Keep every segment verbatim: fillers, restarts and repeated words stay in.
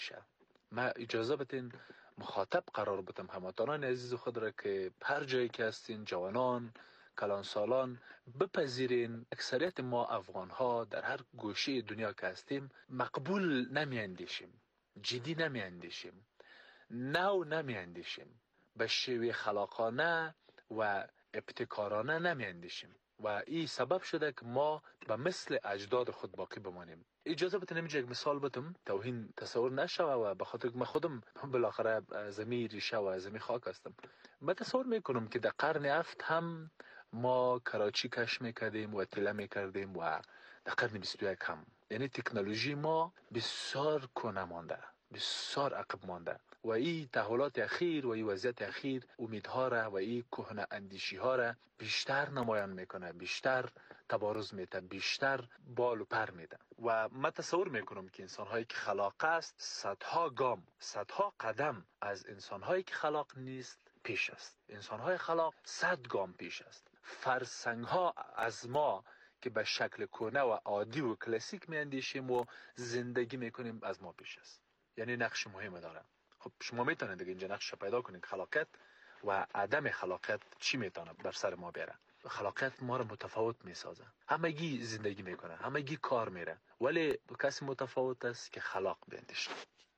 ما اجازه بدین مخاطب قرار بدم هموطنان عزیز خود را که هر جایی که هستین، جوانان، کلان سالان، بپذیرین اکثریت ما افغان ها در هر گوشه دنیا که هستیم مقبول نمی اندیشیم، جدی نمی اندیشیم، نو نمی اندیشیم، به شیوه خلاقانه و ابتکارانه نمی اندیشیم و این سبب شده که ما به مثل اجداد خود باقی بمانیم. اجازه بدین اینجا یک مثال بدم توهین تصور نشوه و به خاطر که من خودم بالاخره زمین ریشه و زمین خاک هستم. من تصور میکنم که در قرن هفت هم ما کراچی کش میکردیم و تله میکردیم و در قرن بیست و یک هم، یعنی تکنولوژی ما بسیار کنه مانده، بسیار عقب مانده و این تحولات اخیر و این وضعیت اخیر امیدها را و این کهنه اندیشی ها را بیشتر نمایان میکنه، بیشتر تبارز میده، بیشتر بال و پر میده و من تصور میکنم که انسان هایی که خلاق است صدها گام، صدها قدم از انسان هایی که خلاق نیست پیش است. انسان های خلاق صد گام پیش است. فرسنگ ها از ما که به شکل کهنه و عادی و کلاسیک میاندیشیم و زندگی میکنیم از ما پیش است. یعنی نقش مهم داره. خب شما میتونید دیگه اینجا نقش پیدا کنید خلاقیت و عدم خلاقیت چی میتونه بر سر ما بیاره. خلاقیت ما رو متفاوت میسازه. همگی زندگی میکنه، همگی کار میره، ولی کسی متفاوت است که خلاق بیندیشه.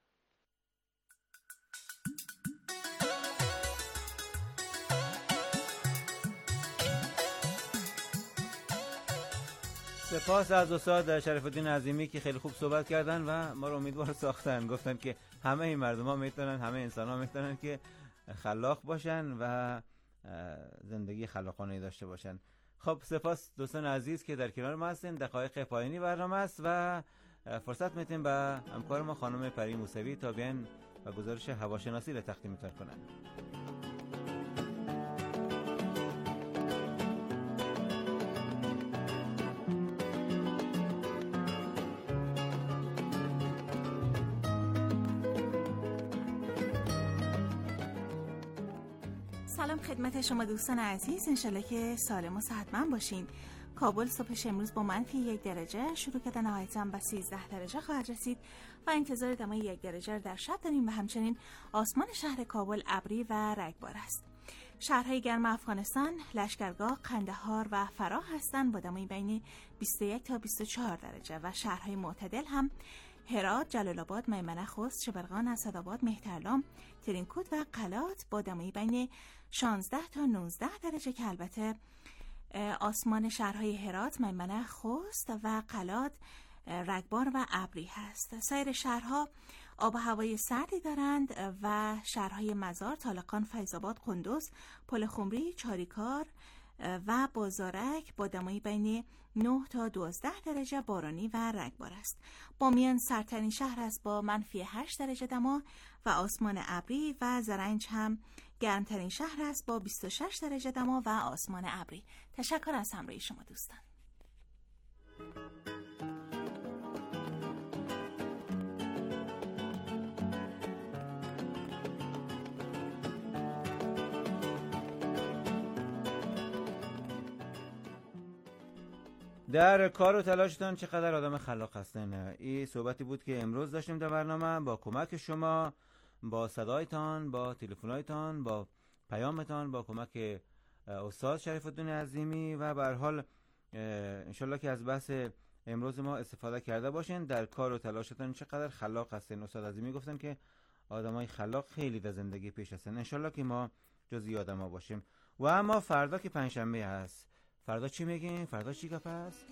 سپاس از استاد شریف الدین عظیمی که خیلی خوب صحبت کردن و ما رو امیدوار ساختن. گفتن که همه این مردم ها میتونن، همه انسان ها میتونن که خلاق باشن و زندگی خلاقانه داشته باشن. خب سپاس دوستان عزیز که در کنار ما هستین. دقایق پایانی برنامه است و فرصت میتیم به همکار ما خانم پری موسوی تا بیان و گزارش هواشناسی را تقدیمتون کنن. سلام خدمت شما دوستان عزیز، انشالله که سالم و صحتمند باشین. کابل صبحش امروز با منفی یک درجه شروع کرده، نهایتاً به سیزده درجه خواهد رسید و انتظار دمای یک درجه در شب داریم و همچنین آسمان شهر کابل ابری و رگبار است. شهرهای گرم افغانستان لشکرگاه، قندهار و فراه هستند با دمای بین بیست و یک تا بیست و چهار درجه و شهرهای معتدل هم هرات، جلال آباد، میمنه، خوست، شبرغان، اسدآباد، مهترلام، ترینکوت و قلات با دمای بین شانزده تا نوزده درجه که البته آسمان شهرهای هرات، میمنه، خوست و قلات رگبار و ابری هست. سایر شهرها آب و هوای سردی دارند و شهرهای مزار، طالقان، فیض‌آباد، قندوز، پل خمری، چاریکار و بازارک با دمایی بین نه تا دوازده درجه بارانی و رگبار است. بامیان سردترین شهر است با منفی هشت درجه دما و آسمان ابری و زرنج هم گرمترین شهر است با بیست و شش درجه دما و آسمان ابری. تشکر از همراهی شما دوستان. در کار و تلاشتان چقدر آدم خلاق هستن. این صحبتی بود که امروز داشتیم در برنامه با کمک شما، با صدایتان، با تلفن‌هایتان، با پیامتان، با کمک استاد شریف الدین عظیمی و به هر حال انشالله که از بحث امروز ما استفاده کرده باشین. در کار و تلاشتان چقدر خلاق هستن. استاد عظیمی گفتن که آدمای خلاق خیلی در زندگی پیش هستن. انشالله که ما جزئی آدما باشیم. و اما فردا که پنجشنبه هست، فردا چی میگیم؟ فردا چی گپ هست؟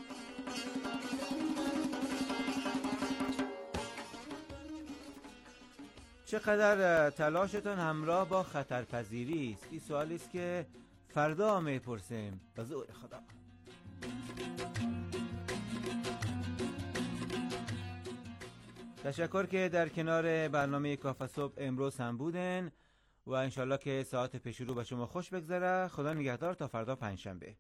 چقدر تلاشتان همراه با خطرپذیری است؟ این سوالی است که فردا میپرسیم. به زور خدا. تشکر که در کنار برنامه کافه صبح امروز هم بودن و انشالله که ساعت پیش رو به شما خوش بگذره. خدا نگهدار تا فردا پنجشنبه.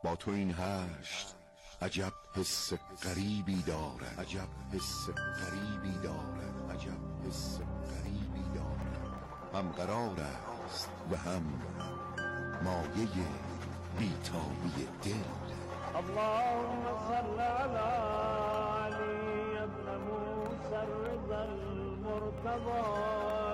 با تو این هشت عجب حس غریبی دارد، عجب حس غریبی دارد، عجب حس غریبی دارد. هم قرار است و هم مایه بیتابی دل. اللهم صل على علي ابن موسى الرضا المرتضى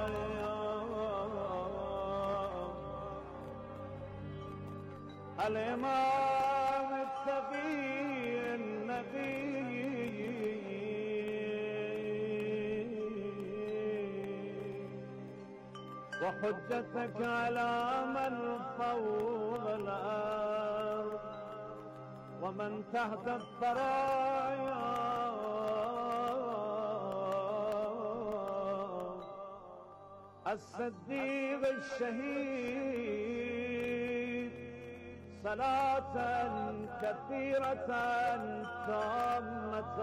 الإمام التقي النبي وحجتك على من فوق الأرض ومن تحت الثرايا الصديق الشهيد صلاة كثيرة تامة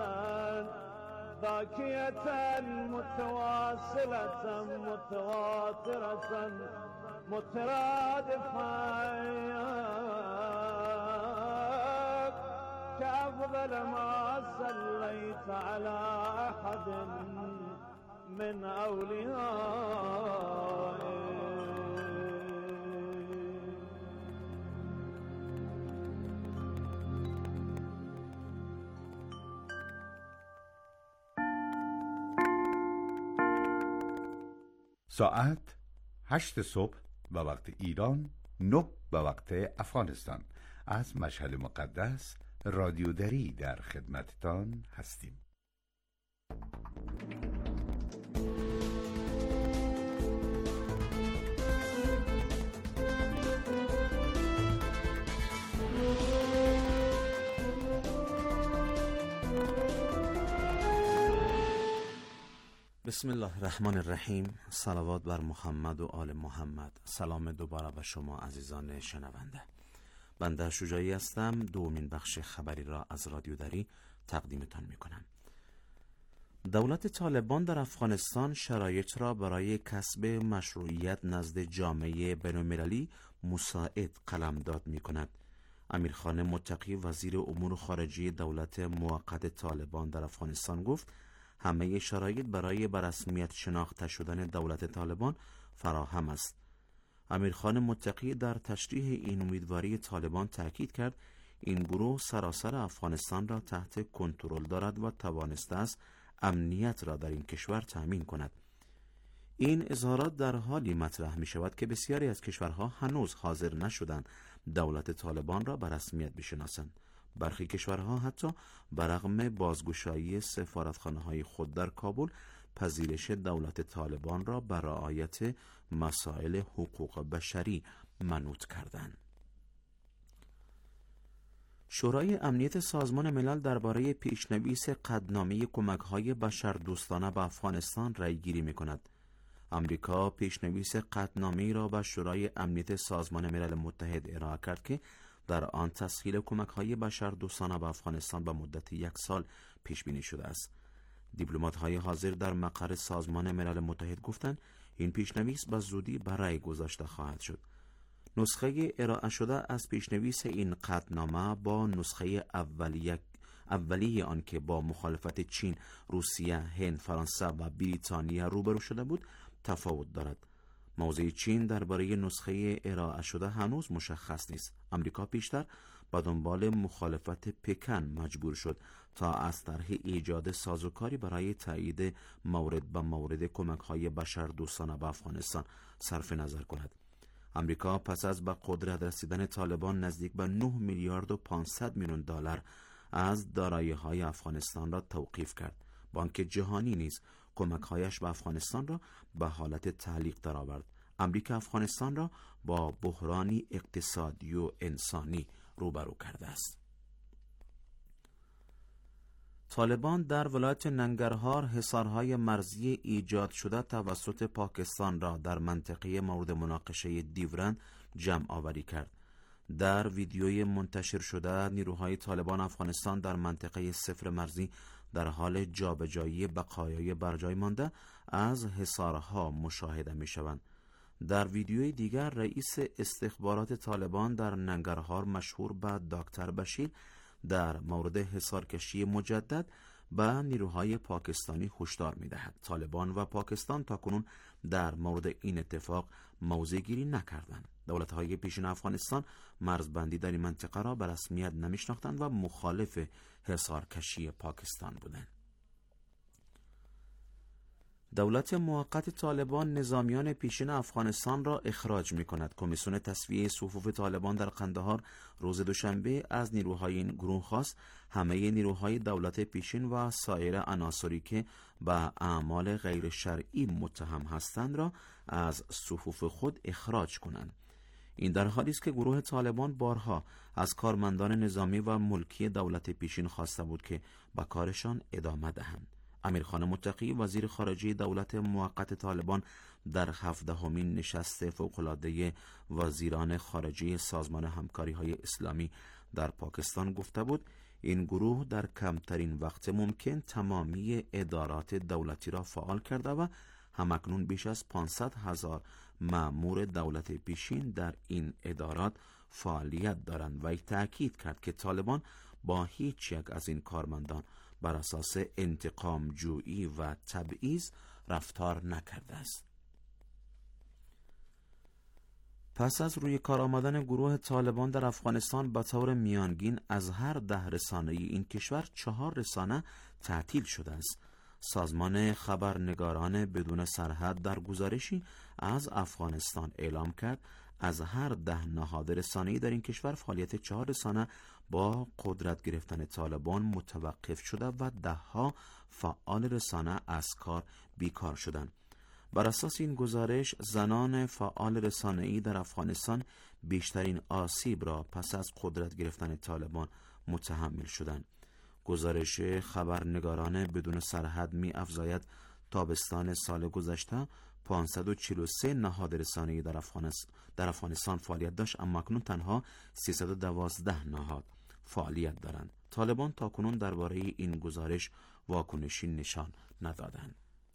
باكية متواصلة متواترة مترادفة كأفضل ما صليت على أحد من أوليائك. ساعت هشت صبح به وقت ایران، نه به وقت افغانستان. از مشهد مقدس رادیو دری در خدمتتان هستیم. بسم الله الرحمن الرحیم. صلوات بر محمد و آل محمد. سلام دوباره به شما عزیزان شنونده. بنده شجاعی هستم. دومین بخش خبری را از رادیو دری تقدیمتان می کنم. دولت طالبان در افغانستان شرایط را برای کسب مشروعیت نزد جامعه بین‌المللی مساعد قلمداد می کند. امیرخان متقی وزیر امور خارجه دولت موقت طالبان در افغانستان گفت همه شرایط برای به رسمیت شناخته شدن دولت طالبان فراهم است. امیرخان متقی در تشریح این امیدواری طالبان تاکید کرد این گروه سراسر افغانستان را تحت کنترل دارد و توانسته است امنیت را در این کشور تأمین کند. این اظهارات در حالی مطرح می شود که بسیاری از کشورها هنوز حاضر نشدند دولت طالبان را به رسمیت بشناسند. برخی کشورها حتی برغم بازگشایی سفارتخانه‌های خود در کابل پذیرش دولت طالبان را بر رعایت مسائل حقوق بشری منوط کردند. شورای امنیت سازمان ملل درباره پیشنویس قطعنامه کمک‌های بشردوستانه به افغانستان رأی‌گیری می‌کند. امریکا پیشنویس قطعنامه‌ای را به شورای امنیت سازمان ملل متحد ارائه کرد که در آن تسهیل کمک‌های بشردوستانه به افغانستان به مدت یک سال پیش بینی شده است. دیپلمات‌های حاضر در مقر سازمان ملل متحد گفتند این پیشنویس به زودی به رأی گذاشته خواهد شد. نسخه ارائه شده از پیشنویس این قطعنامه با نسخه اولیه اولیه آن که با مخالفت چین، روسیه، هند، فرانسه و بریتانیه روبرو شده بود تفاوت دارد. موضع چین درباره نسخه ارائه شده هنوز مشخص نیست. امریکا پیشتر به دنبال مخالفت پکن مجبور شد تا از طرح ایجاد سازوکاری برای تایید مورد به مورد کمک‌های بشردوستانه به افغانستان صرف نظر کند. امریکا پس از به قدرت رسیدن طالبان نزدیک به نه میلیارد و پانصد میلیون دلار از دارایی‌های افغانستان را توقیف کرد. بانک جهانی نیز کمک‌هایش به افغانستان را به حالت تعلیق درآورد. امریکا افغانستان را با بحرانی اقتصادی و انسانی روبرو کرده است. طالبان در ولایت ننگرهار حصارهای مرزی ایجاد شده توسط پاکستان را در منطقه مورد مناقشه دیورند جمع آوری کرد. در ویدیوی منتشر شده نیروهای طالبان افغانستان در منطقه صفر مرزی در حال جابجایی بقایای برجای مانده از حصارها مشاهده می شوند. در ویدیوی دیگر رئیس استخبارات طالبان در ننگرهار مشهور به دکتر بشیر در مورد حصارکشی مجدد به نیروهای پاکستانی هشدار می‌دهد. طالبان و پاکستان تاکنون در مورد این اتفاق موضع گیری نکردند. دولت‌های پیشین افغانستان مرزبندی در این منطقه را به رسمیت نمی‌شناختند و مخالف حصارکشی پاکستان بودند. دولت موقت طالبان نظامیان پیشین افغانستان را اخراج می‌کند. کمیسیون تصفیه صفوف طالبان در قندهار روز دوشنبه از نیروهای این گروه خواست همه نیروهای دولت پیشین و سایر عناصری که به اعمال غیر شرعی متهم هستند را از صفوف خود اخراج کنند. این در حالی است که گروه طالبان بارها از کارمندان نظامی و ملکی دولت پیشین خواسته بود که به کارشان ادامه دهند. امیرخان متقی وزیر خارجه دولت موقت طالبان در هفدهمین نشست فوق‌العاده وزیران خارجه سازمان همکاری‌های اسلامی در پاکستان گفته بود این گروه در کمترین وقت ممکن تمامی ادارات دولتی را فعال کرده و همکنون بیش از پانصد هزار مأمور دولت پیشین در این ادارات فعالیت دارند و تأکید کرد که طالبان با هیچ یک از این کارمندان بر اساس انتقام جویی و تبعیض رفتار نکرده است. پس از روی کار آمدن گروه طالبان در افغانستان به طور میانگین از هر ده رسانه این کشور چهار رسانه تعطیل شده است. سازمان خبرنگاران بدون سرحد در گزارشی از افغانستان اعلام کرد از هر ده نهاد رسانه‌ای در این کشور فعالیت چهار رسانه با قدرت گرفتن طالبان متوقف شده و ده ها فعال رسانه از کار بیکار شدند. بر اساس این گزارش زنان فعال رسانه‌ای در افغانستان بیشترین آسیب را پس از قدرت گرفتن طالبان متحمل شدند. گزارش خبرنگاران بدون سرحد می افزاید تابستان سال گذشته پانصد و چهل و سه نهاد رسانه‌ای در افغانستان در افغانستان فعالیت داشت، اما اکنون تنها سیصد و دوازده نهاد فعالیت دارند. طالبان تاکنون درباره این گزارش واکنشی نشان ندادند.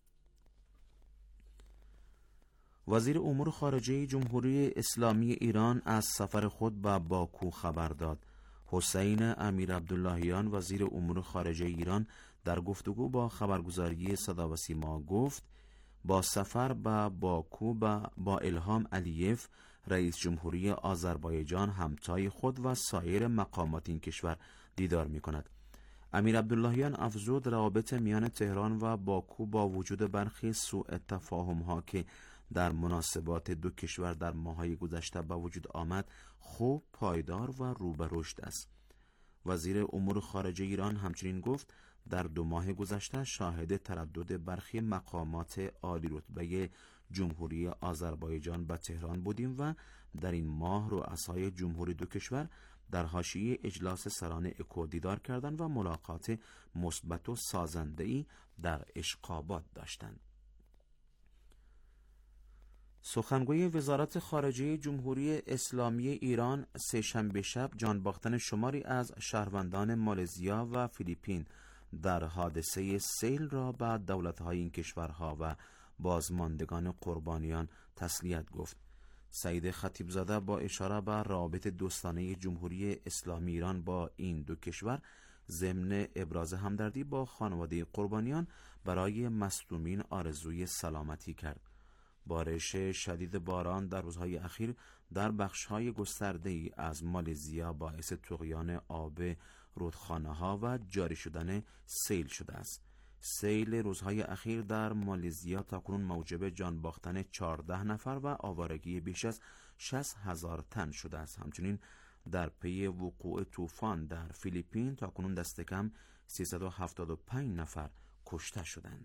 وزیر امور خارجه جمهوری اسلامی ایران از سفر خود به باکو خبر داد. حسین امیر عبداللهیان وزیر امور خارجه ایران در گفتگو با خبرگزاری صدا و سیما گفت با سفر به باکو با الهام علیف رئیس جمهوری آذربایجان همتای خود و سایر مقامات این کشور دیدار می کند. امیر عبداللهیان افزود روابط میان تهران و باکو با وجود برخی سوء تفاهم ها که در مناسبات دو کشور در ماه‌های گذشته به وجود آمد خوب، پایدار و رو به رشد است. وزیر امور خارجه ایران همچنین گفت در دو ماه گذشته شاهد تردد برخی مقامات عالی رتبه جمهوری آذربایجان به تهران بودیم و در این ماه رؤسای جمهوری دو کشور در حاشیه اجلاس سران اکو دیدار کردند و ملاقات مثبت و سازنده‌ای در اشقابات داشتند. سخنگوی وزارت خارجه جمهوری اسلامی ایران سه‌شنبه شب جان باختن شماری از شهروندان مالزیا و فیلیپین در حادثه سیل را به دولت‌های این کشورها و بازماندگان قربانیان تسلیت گفت. سعید خطیبزاده با اشاره به روابط دوستانه جمهوری اسلامی ایران با این دو کشور ضمن ابراز همدردی با خانواده قربانیان برای مصدومین آرزوی سلامتی کرد. بارش شدید باران در روزهای اخیر در بخش‌های گسترده‌ای از مالزیا باعث طغیان آب رودخانه‌ها و جاری شدن سیل شده است. سیل روزهای اخیر در مالزیا تاکنون موجب جان باختن چهارده نفر و آوارگی بیش از شصت هزار تن شده است. همچنین در پی وقوع طوفان در فیلیپین تاکنون دست کم سیصد و هفتاد و پنج نفر کشته شدند.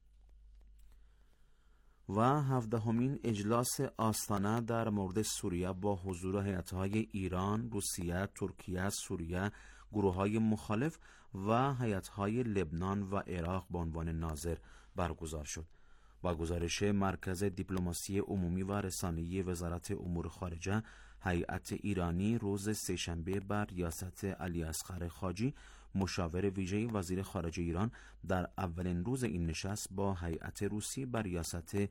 و هفدهمین اجلاس آستانه در مورد سوریه با حضور هیئت‌های ایران، روسیه، ترکیه، سوریه، گروه‌های مخالف و هیئت‌های لبنان و عراق به عنوان ناظر برگزار شد. با گزارش مرکز دیپلماسی عمومی و رسانه‌ای وزارت امور خارجه، هیئت ایرانی روز سه‌شنبه بر ریاست علی اصغر خاجی مشاور ویژه وزیر خارجه ایران در اولین روز این نشست با هیئت روسی بر ریاست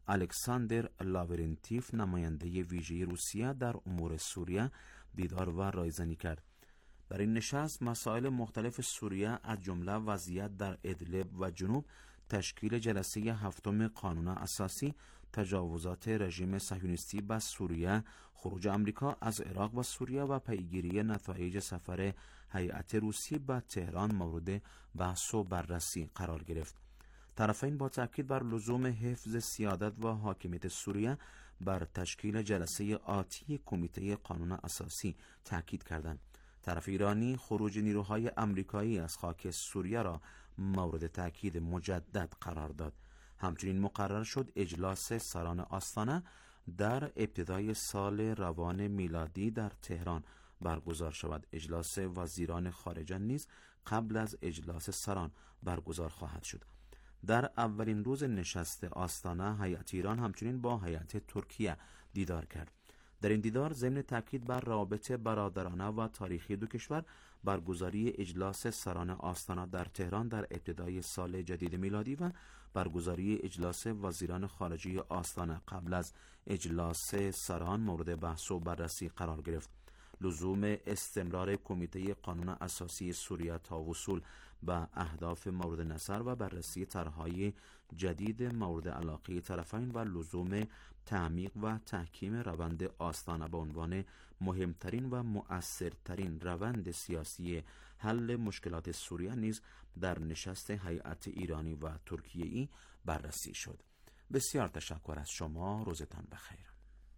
الکساندر لاورنتیف نماینده ویژه روسیه در امور سوریه دیدار و رایزنی کرد. در این نشست مسائل مختلف سوریه از جمله وضعیت در ادلب و جنوب، تشکیل جلسه هفتم قانون اساسی، تجاوزات رژیم صهیونیستی به سوریه، خروج آمریکا از عراق و سوریه و پیگیری نتایج سفر هیئت روسی به تهران مورد بحث و بررسی قرار گرفت. طرفین با تاکید بر لزوم حفظ سیادت و حاکمیت سوریه بر تشکیل جلسه آتی کمیته قانون اساسی تاکید کردند. طرف ایرانی خروج نیروهای آمریکایی از خاک سوریه را مورد تاکید مجدد قرار داد. همچنین مقرر شد اجلاس سران آستانه در ابتدای سال روان میلادی در تهران برگزار شود. اجلاس وزیران خارجه نیز قبل از اجلاس سران برگزار خواهد شد. در اولین روز نشست آستانه هیئت ایران همچنین با هیئت ترکیه دیدار کرد. در این دیدار ضمن تاکید بر روابط برادرانه و تاریخی دو کشور، برگزاری اجلاس سران آستانه در تهران در ابتدای سال جدید میلادی و برگزاری اجلاس وزیران خارجه آستانه قبل از اجلاس سران مورد بحث و بررسی قرار گرفت. لزوم استمرار کمیته قانون اساسی سوریه تا وصول به اهداف مورد نظر و بررسی طرح‌های جدید مورد علاقه طرفین و لزوم تعمیق و تحکیم روند آستانه به عنوان مهمترین و مؤثرترین روند سیاسی حل مشکلات سوریه نیز در نشست هیئت ایرانی و ترکیه‌ای بررسی شد. بسیار تشکر از شما. روزتان بخیر.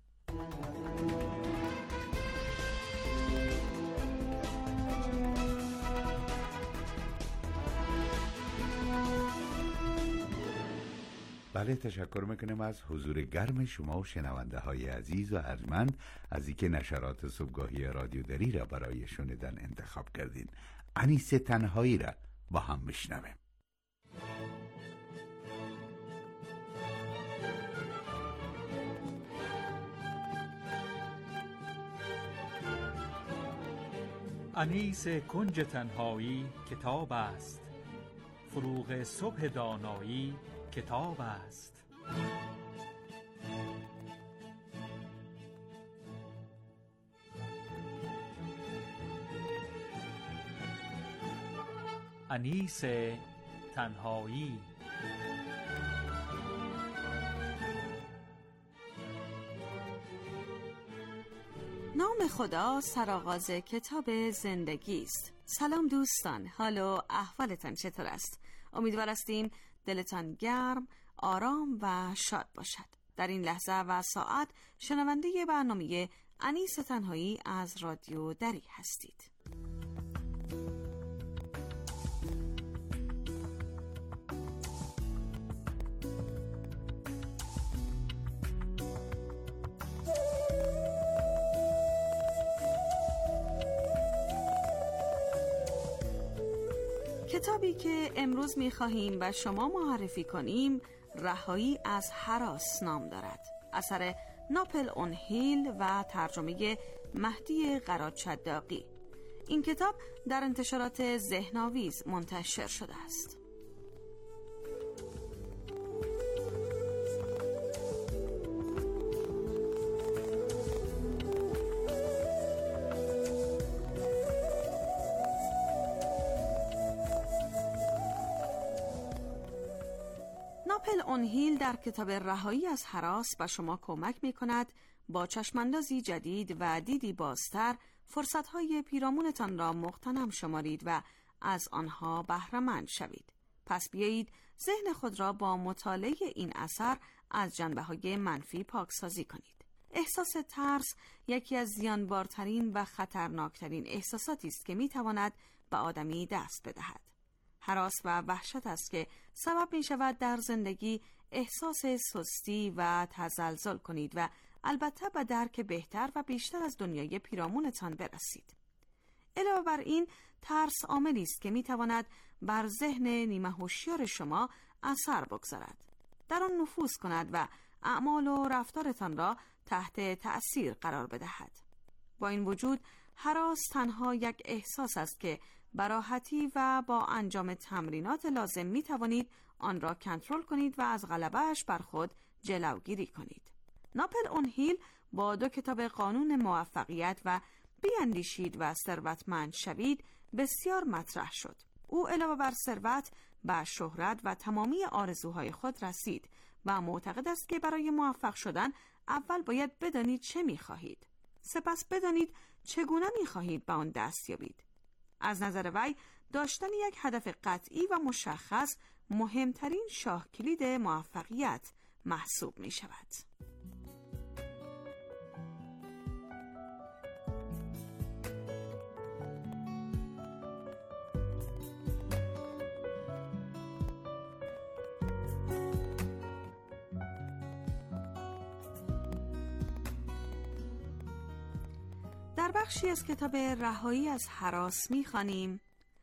بله، تشکر میکنم از حضور گرم شما و شنونده های عزیز و ارجمند از اینکه نشرات صبحگاهی رادیو دری را برای شنیدن انتخاب کردین. انیس تنهایی را با هم میشنویم. انیس کنج تنهایی کتاب است، فروغ صبح دانایی کتاب است. انیس تنهایی. نام خدا سرآغاز کتاب زندگی است. سلام دوستان، حال و احوالتان چطور است؟ امیدوار هستیم دلتان گرم، آرام و شاد باشد. در این لحظه و ساعت شنونده برنامه انیس تنهایی از رادیو دری هستید. کتابی که امروز می‌خواهیم به شما معرفی کنیم رهایی از هراس نام دارد. اثر ناپل اون هیل و ترجمه مهدی قرادشداقی. این کتاب در انتشارات ذهن‌آویز منتشر شده است. ناپل اون هیل در کتاب رهایی از هراس به شما کمک می کند با چشماندازی جدید و دیدی بازتر فرصتهای پیرامونتان را مغتنم شمارید و از آنها بهره‌مند شوید. پس بیایید ذهن خود را با مطالعه این اثر از جنبه‌های منفی پاکسازی کنید. احساس ترس یکی از زیانبارترین و خطرناکترین احساساتی است که می تواند به آدمی دست بدهد. هراس و وحشت است که سبب می شود در زندگی احساس سستی و تزلزل کنید و البته به درک بهتر و بیشتر از دنیای پیرامونتان برسید. علاوه بر این، ترس عاملی است که می تواند بر ذهن نیمه هوشیار شما اثر بگذارد، در آن نفوذ کند و اعمال و رفتارتان را تحت تأثیر قرار بدهد. با این وجود، هراس تنها یک احساس است که به راحتی و با انجام تمرینات لازم می توانید آن را کنترل کنید و از غلبه‌اش بر خود جلوگیری کنید. ناپل اونهیل با دو کتاب قانون موفقیت و بیاندیشید و ثروتمند شوید بسیار مطرح شد. او علاوه بر ثروت به شهرت و تمامی آرزوهای خود رسید و معتقد است که برای موفق شدن اول باید بدانید چه می‌خواهید. سپس بدانید چگونه می‌خواهید به آن دست یابید. از نظر وی داشتن یک هدف قطعی و مشخص مهمترین شاه کلید موفقیت محسوب می‌شود. در بخشی از کتاب رهایی از هراس می‌خوانیم: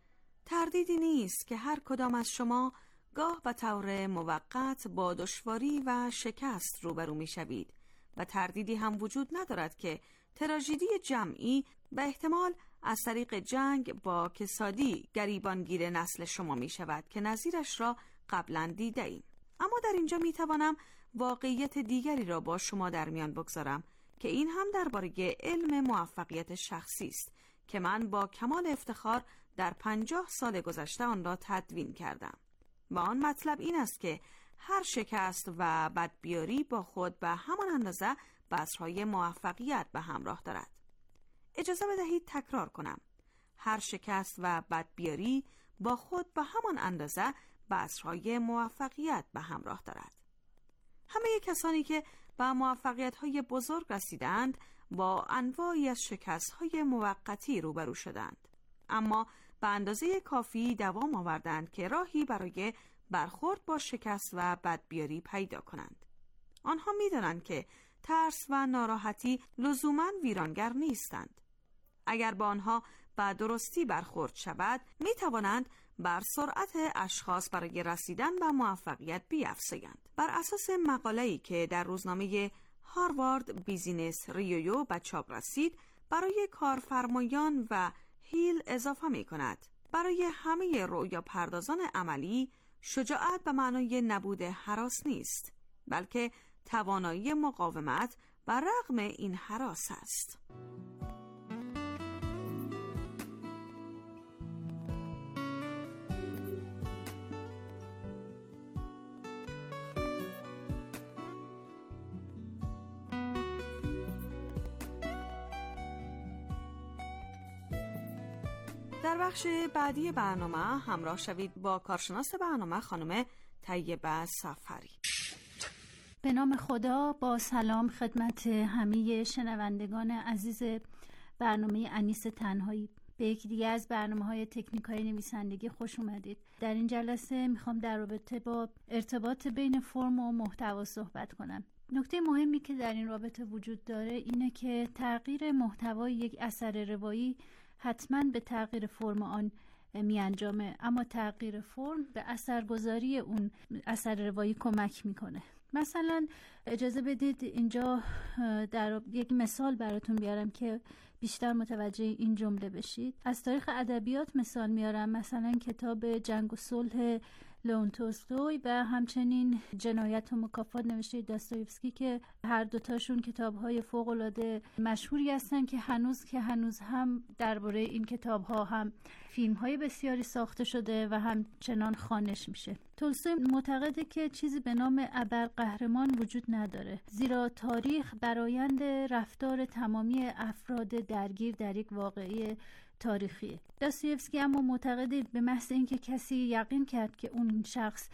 تردیدی نیست که هر کدام از شما گاه به طور موقت با دشواری و شکست روبرو می‌شوید و تردیدی هم وجود ندارد که تراژدی جمعی به احتمال از طریق جنگ با کسادی گریبانگیر نسل شما می‌شود که نظیرش را قبلا دیده‌ایم. اما در اینجا می‌توانم واقعیت دیگری را با شما در میان بگذارم که این هم درباره علم موفقیت شخصی است که من با کمال افتخار در پنجاه سال گذشته آن را تدوین کردم. و آن مطلب این است که هر شکست و بدبیاری با خود به همان اندازه بذرهای موفقیت به همراه دارد. اجازه بدهید تکرار کنم: هر شکست و بدبیاری با خود به همان اندازه بذرهای موفقیت به همراه دارد. همه کسانی که به موفقیت‌های بزرگ رسیدند با انواعی از شکست‌های موقتی روبرو شدند، اما به اندازه کافی دوام آوردند که راهی برای برخورد با شکست و بدبیاری پیدا کنند. آنها می‌دانند که ترس و ناراحتی لزوماً ویرانگر نیستند. اگر با آنها به درستی برخورد شود، می‌توانند بر سرعت اشخاص برای رسیدن به موفقیت بیفزایند. بر اساس مقاله‌ای که در روزنامه هاروارد بیزینس ریویو به چاپ رسید، برای کارفرمایان و هیل اضافه می‌کند: برای همه رؤیا پردازان عملی، شجاعت به معنای نبود هراس نیست، بلکه توانایی مقاومت بر رغم این هراس است. در بخش بعدی برنامه همراه شوید با کارشناس برنامه خانم طیبه سفری. به نام خدا، با سلام خدمت همه شنوندگان عزیز برنامه انیس تنهایی. به یکی دیگه از برنامه‌های تکنیک‌های نویسندگی خوش اومدید. در این جلسه میخوام در رابطه با ارتباط بین فرم و محتوا صحبت کنم. نکته مهمی که در این رابطه وجود داره اینه که تغییر محتوای یک اثر روایی حتما به تغییر فرم آن می انجامه، اما تغییر فرم به اثرگذاری اون اثر روایی کمک میکنه. مثلا اجازه بدید اینجا در یک مثال براتون بیارم که بیشتر متوجه این جمله بشید. از تاریخ ادبیات مثال میارم، مثلا کتاب جنگ و صلح لئون تولستوی و همچنین جنایت و مکافات نوشته داستایوفسکی که هر دوتاشون کتاب‌های فوق‌العاده مشهوری هستن که هنوز که هنوز هم درباره این کتاب‌ها هم فیلم‌های بسیاری ساخته شده و همچنان خوانش میشه. تولستوی معتقده که چیزی به نام ابرقهرمان وجود نداره، زیرا تاریخ برآیند رفتار تمامی افراد درگیر در یک واقعه تاریخی. داستایوفسکی اما معتقده به محض اینکه کسی یقین کرد که اون شخص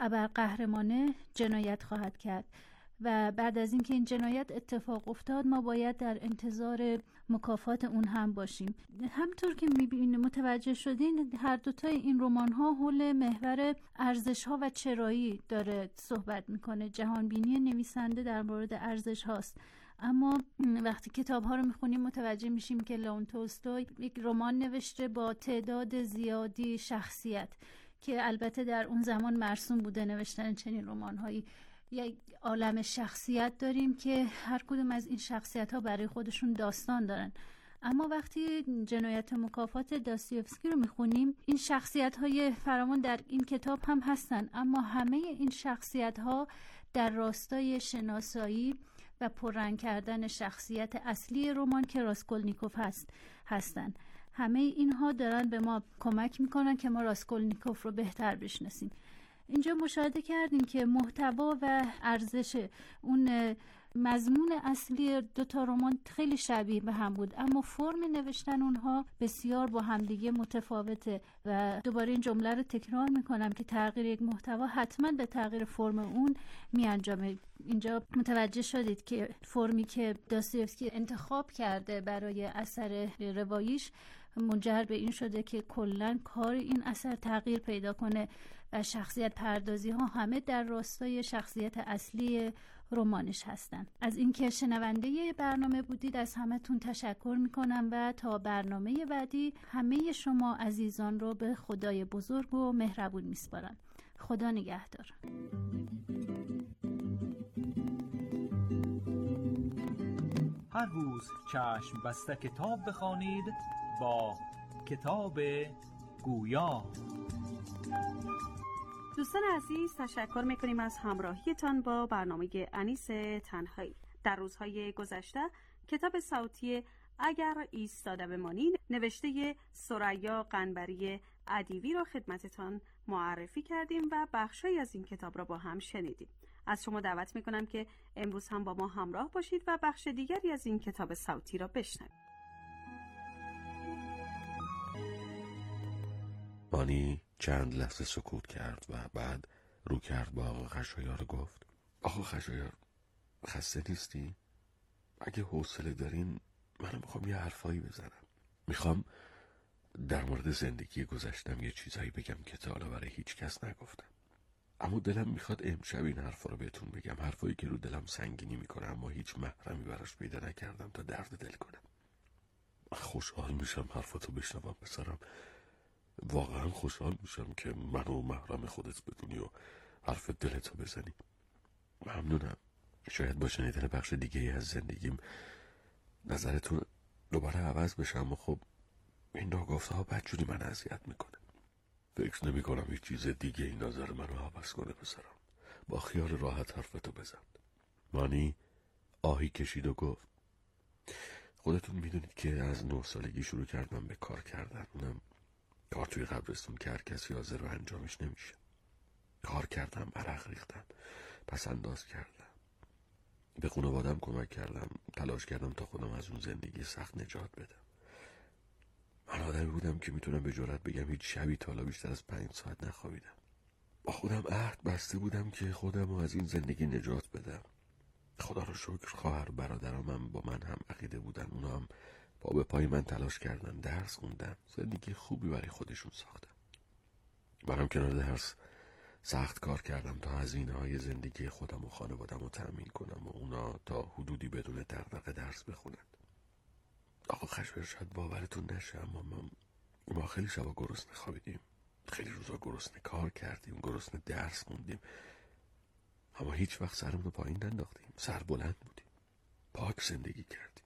ابرقهرمانه جنایت خواهد کرد و بعد از اینکه این جنایت اتفاق افتاد ما باید در انتظار مکافات اون هم باشیم. همطور که میبینید متوجه شدین هر دوتای این رمان ها حول محور ارزش ها و چرایی داره صحبت میکنه. جهانبینی نویسنده در مورد ارزش هاست، اما وقتی کتاب ها رو میخونیم متوجه میشیم که لئون تولستوی یک رمان نوشته با تعداد زیادی شخصیت که البته در اون زمان مرسوم بوده نوشتن چنین رمان هایی. یک عالم شخصیت داریم که هر کدوم از این شخصیت ها برای خودشون داستان دارن، اما وقتی جنایت و مکافات داستایوفسکی رو میخونیم این شخصیت های فراوان در این کتاب هم هستن، اما همه این شخصیت ها در راستای شناسایی و پررنگ کردن شخصیت اصلی رمان که راسکولنیکوف هست هستند. همه اینها دارن به ما کمک میکنن که ما راسکولنیکوف رو بهتر بشناسیم. اینجا مشاهده کردیم که محتوا و ارزش اون مضمون اصلی دو تا رمان خیلی شبیه به هم بود، اما فرم نوشتن اونها بسیار با همدیگه متفاوته و دوباره این جمله رو تکرار میکنم که تغییر یک محتوا حتما به تغییر فرم اون میانجامه. اینجا متوجه شدید که فرمی که داستایوفسکی انتخاب کرده برای اثر رواییش منجر به این شده که کلا کار این اثر تغییر پیدا کنه و شخصیت پردازی ها همه در راستای شخصیت اصلی رمانش هستن. از اینکه شنونده برنامه بودید از همتون تشکر میکنم و تا برنامه بعدی همه شما عزیزان رو به خدای بزرگ و مهربون میسپارم. خدا نگهدار. هر روز چشم بسته کتاب بخوانید با کتاب گویا. دوستان عزیز، تشکر میکنیم از همراهیتان با برنامه انیس تنهایی. در روزهای گذشته کتاب صوتی اگر ایستاده بمانید نوشته ثریا قنبری ادیبی را خدمتتان معرفی کردیم و بخشی از این کتاب را با هم شنیدیم. از شما دعوت میکنم که امروز هم با ما همراه باشید و بخش دیگری از این کتاب صوتی را بشنوید. مانی چند لحظه سکوت کرد و بعد رو کرد با آقا خشایار و گفت: آقا خشایار، خسته نیستی؟ اگه حوصله دارین منم میخوام یه حرفایی بزنم. میخوام در مورد زندگی گذشتم یه چیزایی بگم که تا حالا برای هیچ کس نگفتم، اما دلم میخواد امشب این حرفا رو بهتون بگم، حرفایی که رو دلم سنگینی میکنه اما هیچ محرمی براش پیدا نکردم تا درد دل کنم. خوشحال میشم حرفاتو بشنوم پسرم، واقعا خوشحال میشم که منو محرم خودت بدونی و حرف دلتو بزنی. ممنونم. شاید با شنیدن بخش دیگه از زندگیم نظرتون دوباره عوض بشه، اما خب این ناگفته ها بدجوری من اذیت میکنه. فکر نمی کنم هیچ چیز دیگه این نظر منو عوض کنه پسرم. با خیال راحت حرفتو بزن. مانی آهی کشید و گفت: خودتون میدونید که از نه سالگی شروع کردم به کار کردن، اونم کار توی قبرستون که هر کسی حاضر و انجامش نمیشه. کار کردم، عرق ریختم، پس انداز کردم، به خانواده‌ام کمک کردم، تلاش کردم تا خودم از اون زندگی سخت نجات بدم. من آدمی بودم که میتونم به جرئت بگم هیچ شبی تا حالا بیشتر از پنج ساعت نخوابیدم. با خودم عهد بسته بودم که خودم رو از این زندگی نجات بدم. خدا رو شکر خواهر برادرامم با من هم عقیده بودن، اونا هم پا به پای من تلاش کردن، درس خوندن، زندگی خوبی برای خودشون ساختن. منم کنار درس سخت کار کردم تا هزینه‌های زندگی خودم و خانواده‌ام رو تأمین کنم و اونا تا حدودی بدون دغدغه درس بخونن. آقا خشایار، شاید باورتون نشه اما ما, ما خیلی شبا گرسنه خوابیدیم، خیلی روزا گرسنه کار کردیم، گرسنه درس خوندیم، اما هیچ وقت سرمون رو پایین ننداختیم، سر بلند بودیم، پاک زندگی کردیم.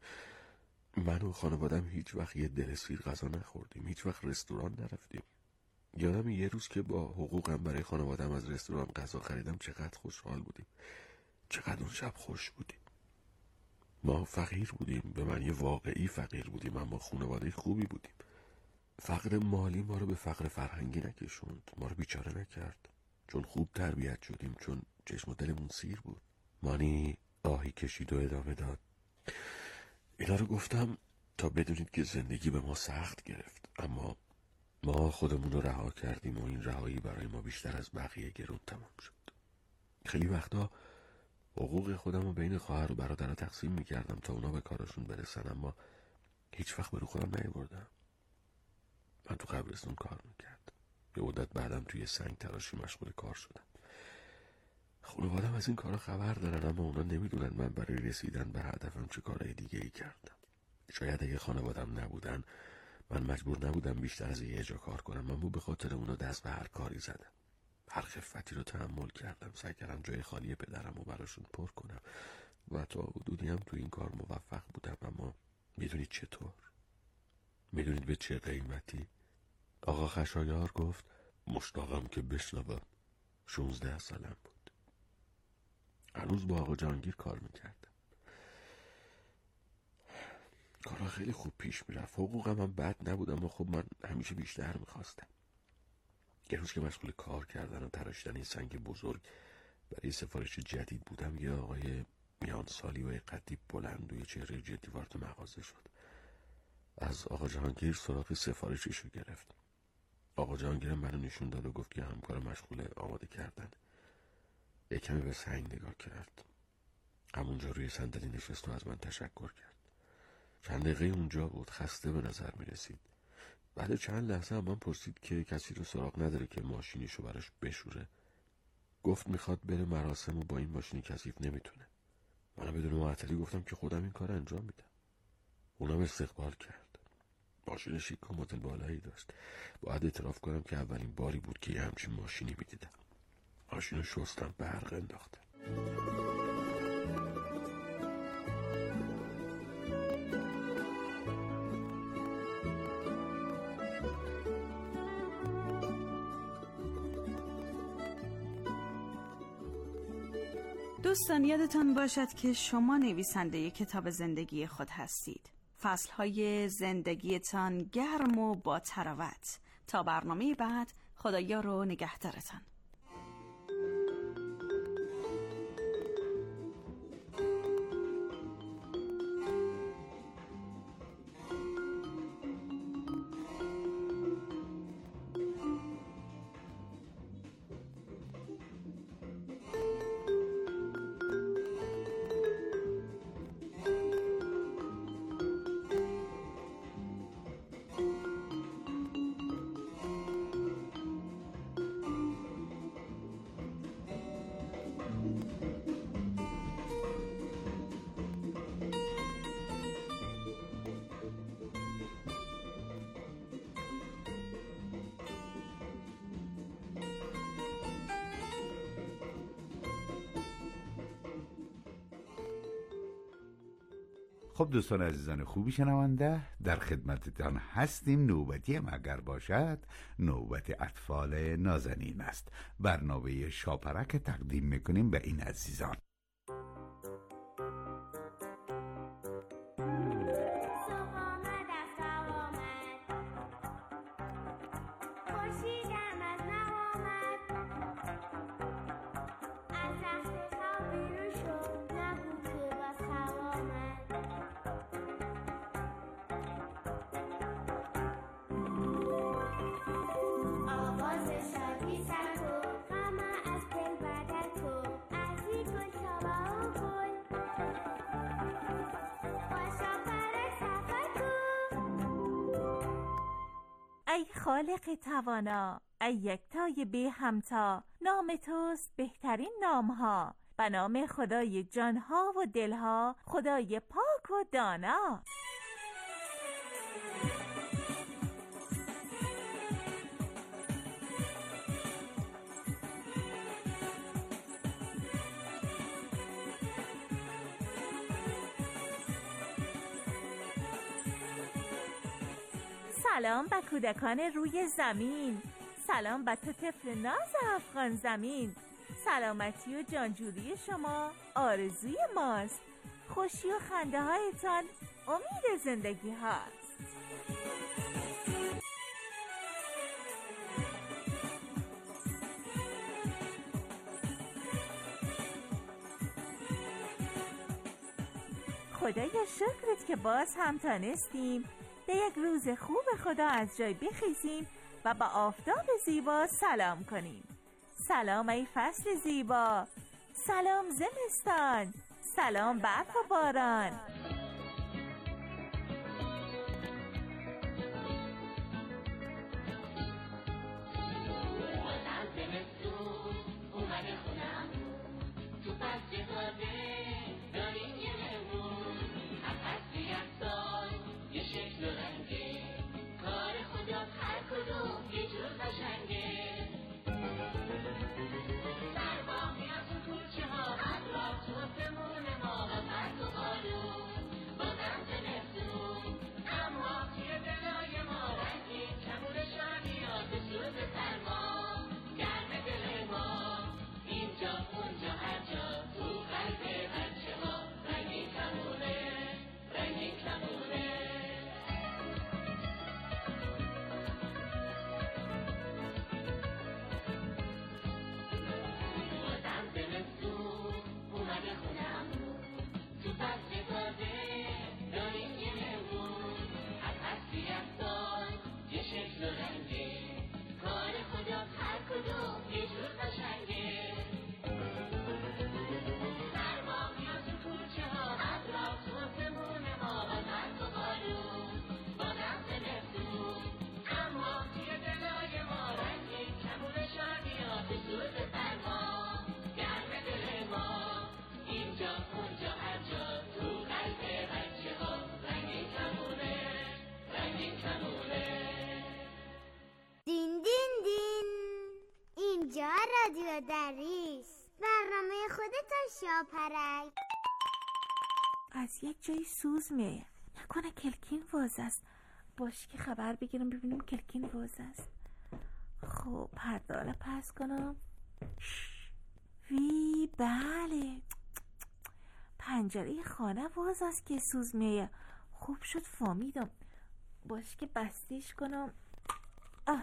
من و خانوادم هیچ وقت یه دل سیر غذا نخوردیم، هیچ وقت رستوران نرفتیم. یادم یه روز که با حقوقم برای خانوادم از رستوران غذا خریدم چقدر خوشحال بودیم، چقدر اون شب خوش بودیم. ما فقیر بودیم، به معنی واقعی فقیر بودیم، اما خانواده خوبی بودیم. فقر مالی ما رو به فقر فرهنگی نکشوند، ما رو بیچاره نکرد، چون خوب تربیت شدیم، چون چشم و دلمون سیر بود. مانی آهی کشید و ادامه داد: اینا رو گفتم تا بدونید که زندگی به ما سخت گرفت، اما ما خودمون رو رها کردیم و این رهایی برای ما بیشتر از بقیه گرون تمام شد. خیلی وقتا حقوق خودم رو بین خواهر و برادرها تقسیم میکردم تا اونا به کارشون برسن، اما هیچ وقت به رو خودم نیاوردم. من تو قبرستون کار میکردم، یه مدت بعدم توی سنگ تراشی مشغول کار شدم. خانواده‌ام از این کارا خبر دارن، اما اونا نمیدونن من برای رسیدن به هدفم چه کارهای دیگه ای کردم. شاید اگه خانواده‌ام نبودن من مجبور نبودم بیشتر از یه جا کار کنم، اما به خاطر اونا دست به هر کاری زدم، هر خفتی رو تحمل کردم، سعی کردم جای خالی پدرم رو براشون پر کنم و تا حدودی هم تو این کار موفق بودم. اما میدونید چطور؟ میدونید به چه قیمتی؟ آقا خشایار گفت: مشتاقم که بشنوم. شونزده سالم بود. هنوز با آقا جهانگیر کار میکردم. کارها خیلی خوب پیش میرفت. حقوقم هم بد نبود، اما خب من همیشه بیشتر میخواستم. یه روز که مشغول کار کردن و تراشیدن این سنگ بزرگ برای سفارش جدید بودم، یه آقای میان سالی و قدی بلند و یه چهره جدی وارد مغازه شد. از آقا جهانگیر سراغ سفارشش رو گرفت. آقا جهانگیر منو نشون داد و گفت که همکار مشغول آماده کردن. یک کمی به سنگ نگاه کرد. همونجا روی صندلی نشست و از من تشکر کرد. چند دقیقه اونجا بود، خسته به نظر می رسید. بعد چند لحظه هم من پرسید که کسی رو سراغ نداره که ماشینیشو براش بشوره. گفت میخواد بره مراسم و با این ماشینی کثیف نمیتونه. من بدون معطلی گفتم که خودم این کار انجام میدم. اونم استقبال کرد. ماشین شیک و مدل بالایی داشت. باید اعتراف کنم که اولین باری بود که یه همچین ماشینی میدیدم. ماشینو شستم، برق انداختم. دوستان یادتان باشد که شما نویسنده کتاب زندگی خود هستید. فصلهای زندگیتان گرم و با تراوت. تا برنامه بعد، خدایا رو نگهدارتان. خب دوستان عزیزان خوبی شنونده، در خدمتتان هستیم. نوبتی هم اگر باشد نوبت اطفال نازنین است. برنامه شاپرک تقدیم میکنیم به این عزیزان. ای خالق توانا، ای یکتای بی همتا، نام توست بهترین نامها، به نام خدای جانها و دلها، خدای پاک و دانا. سلام به کودکان روی زمین، سلام به تو طفل ناز افغان زمین. سلامتی و جانجوری شما آرزوی ماست، خوشی و خنده هایتان امید زندگی هاست. خدایا شکرت که باز هم تانستیم به یک روز خوب خدا از جای بخیزیم و با آفتاب زیبا سلام کنیم. سلام ای فصل زیبا، سلام زمستان، سلام برف و باران. سرباقی از اون کوچه ها، اطراف مون ما و پرد و بالو. شاپرک. از یک جایی سوز میه. نکنه کلکین واز است. باش که خبر بگیرم ببینم کلکین واز است. خب پرده را پس کنم. وی بله، پنجره خانه واز است که سوز میه. خوب شد فهمیدم. باش که بستیش کنم. آه.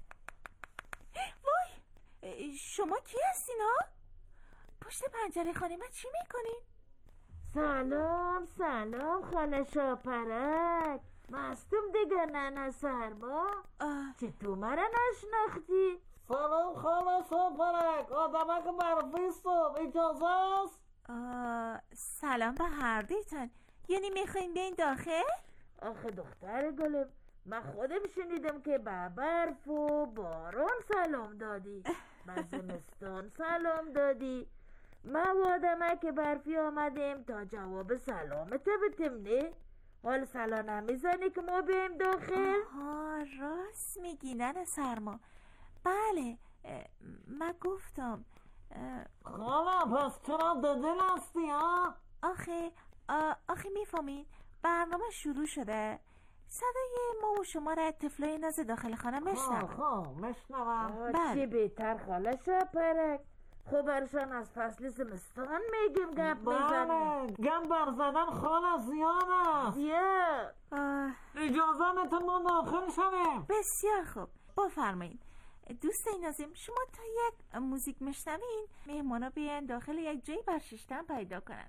وای، شما کی هستین ها؟ پشت پنجره خانه من چی میکنین؟ سلام سلام خاله شاپرک. مستم دیگه ننه سرما. چطور مرا نشناختی؟ سلام خاله شاپرک. آدمک برفیستم، اجازه است؟ سلام به هر دیتن. یعنی میخواین بیاین داخل؟ آخه دختر گلم، من خودم شنیدم که به برف و باران سلام دادی، به زمستان سلام دادی. ما و آدمک برفی آمدیم تا جواب سلامت بتیم نه؟ حال سلام نمیزنی که ما بیایم داخل؟ آها راست میگی ننه سرما. بله من گفتم. خاله پس چرا ددل هستی ها؟ آخه آخه میفهمین برنامه شروع شده. صدای ما و شما را طفلای ناز داخل خانه مشنوم. خب مشنوم. چه بهتر خاله شاپرک. خب برشان از فصل زمستان میگیم گپ میزنیم. گم بر زدن خاله زیاد است. زیاد. اجازه نده ما داخل شویم. بسیار خوب بفرمایین. دوستای نازم، شما تا یک موزیک مشنوین مهمانا بیان داخل یک جایی برششتن پیدا کنن.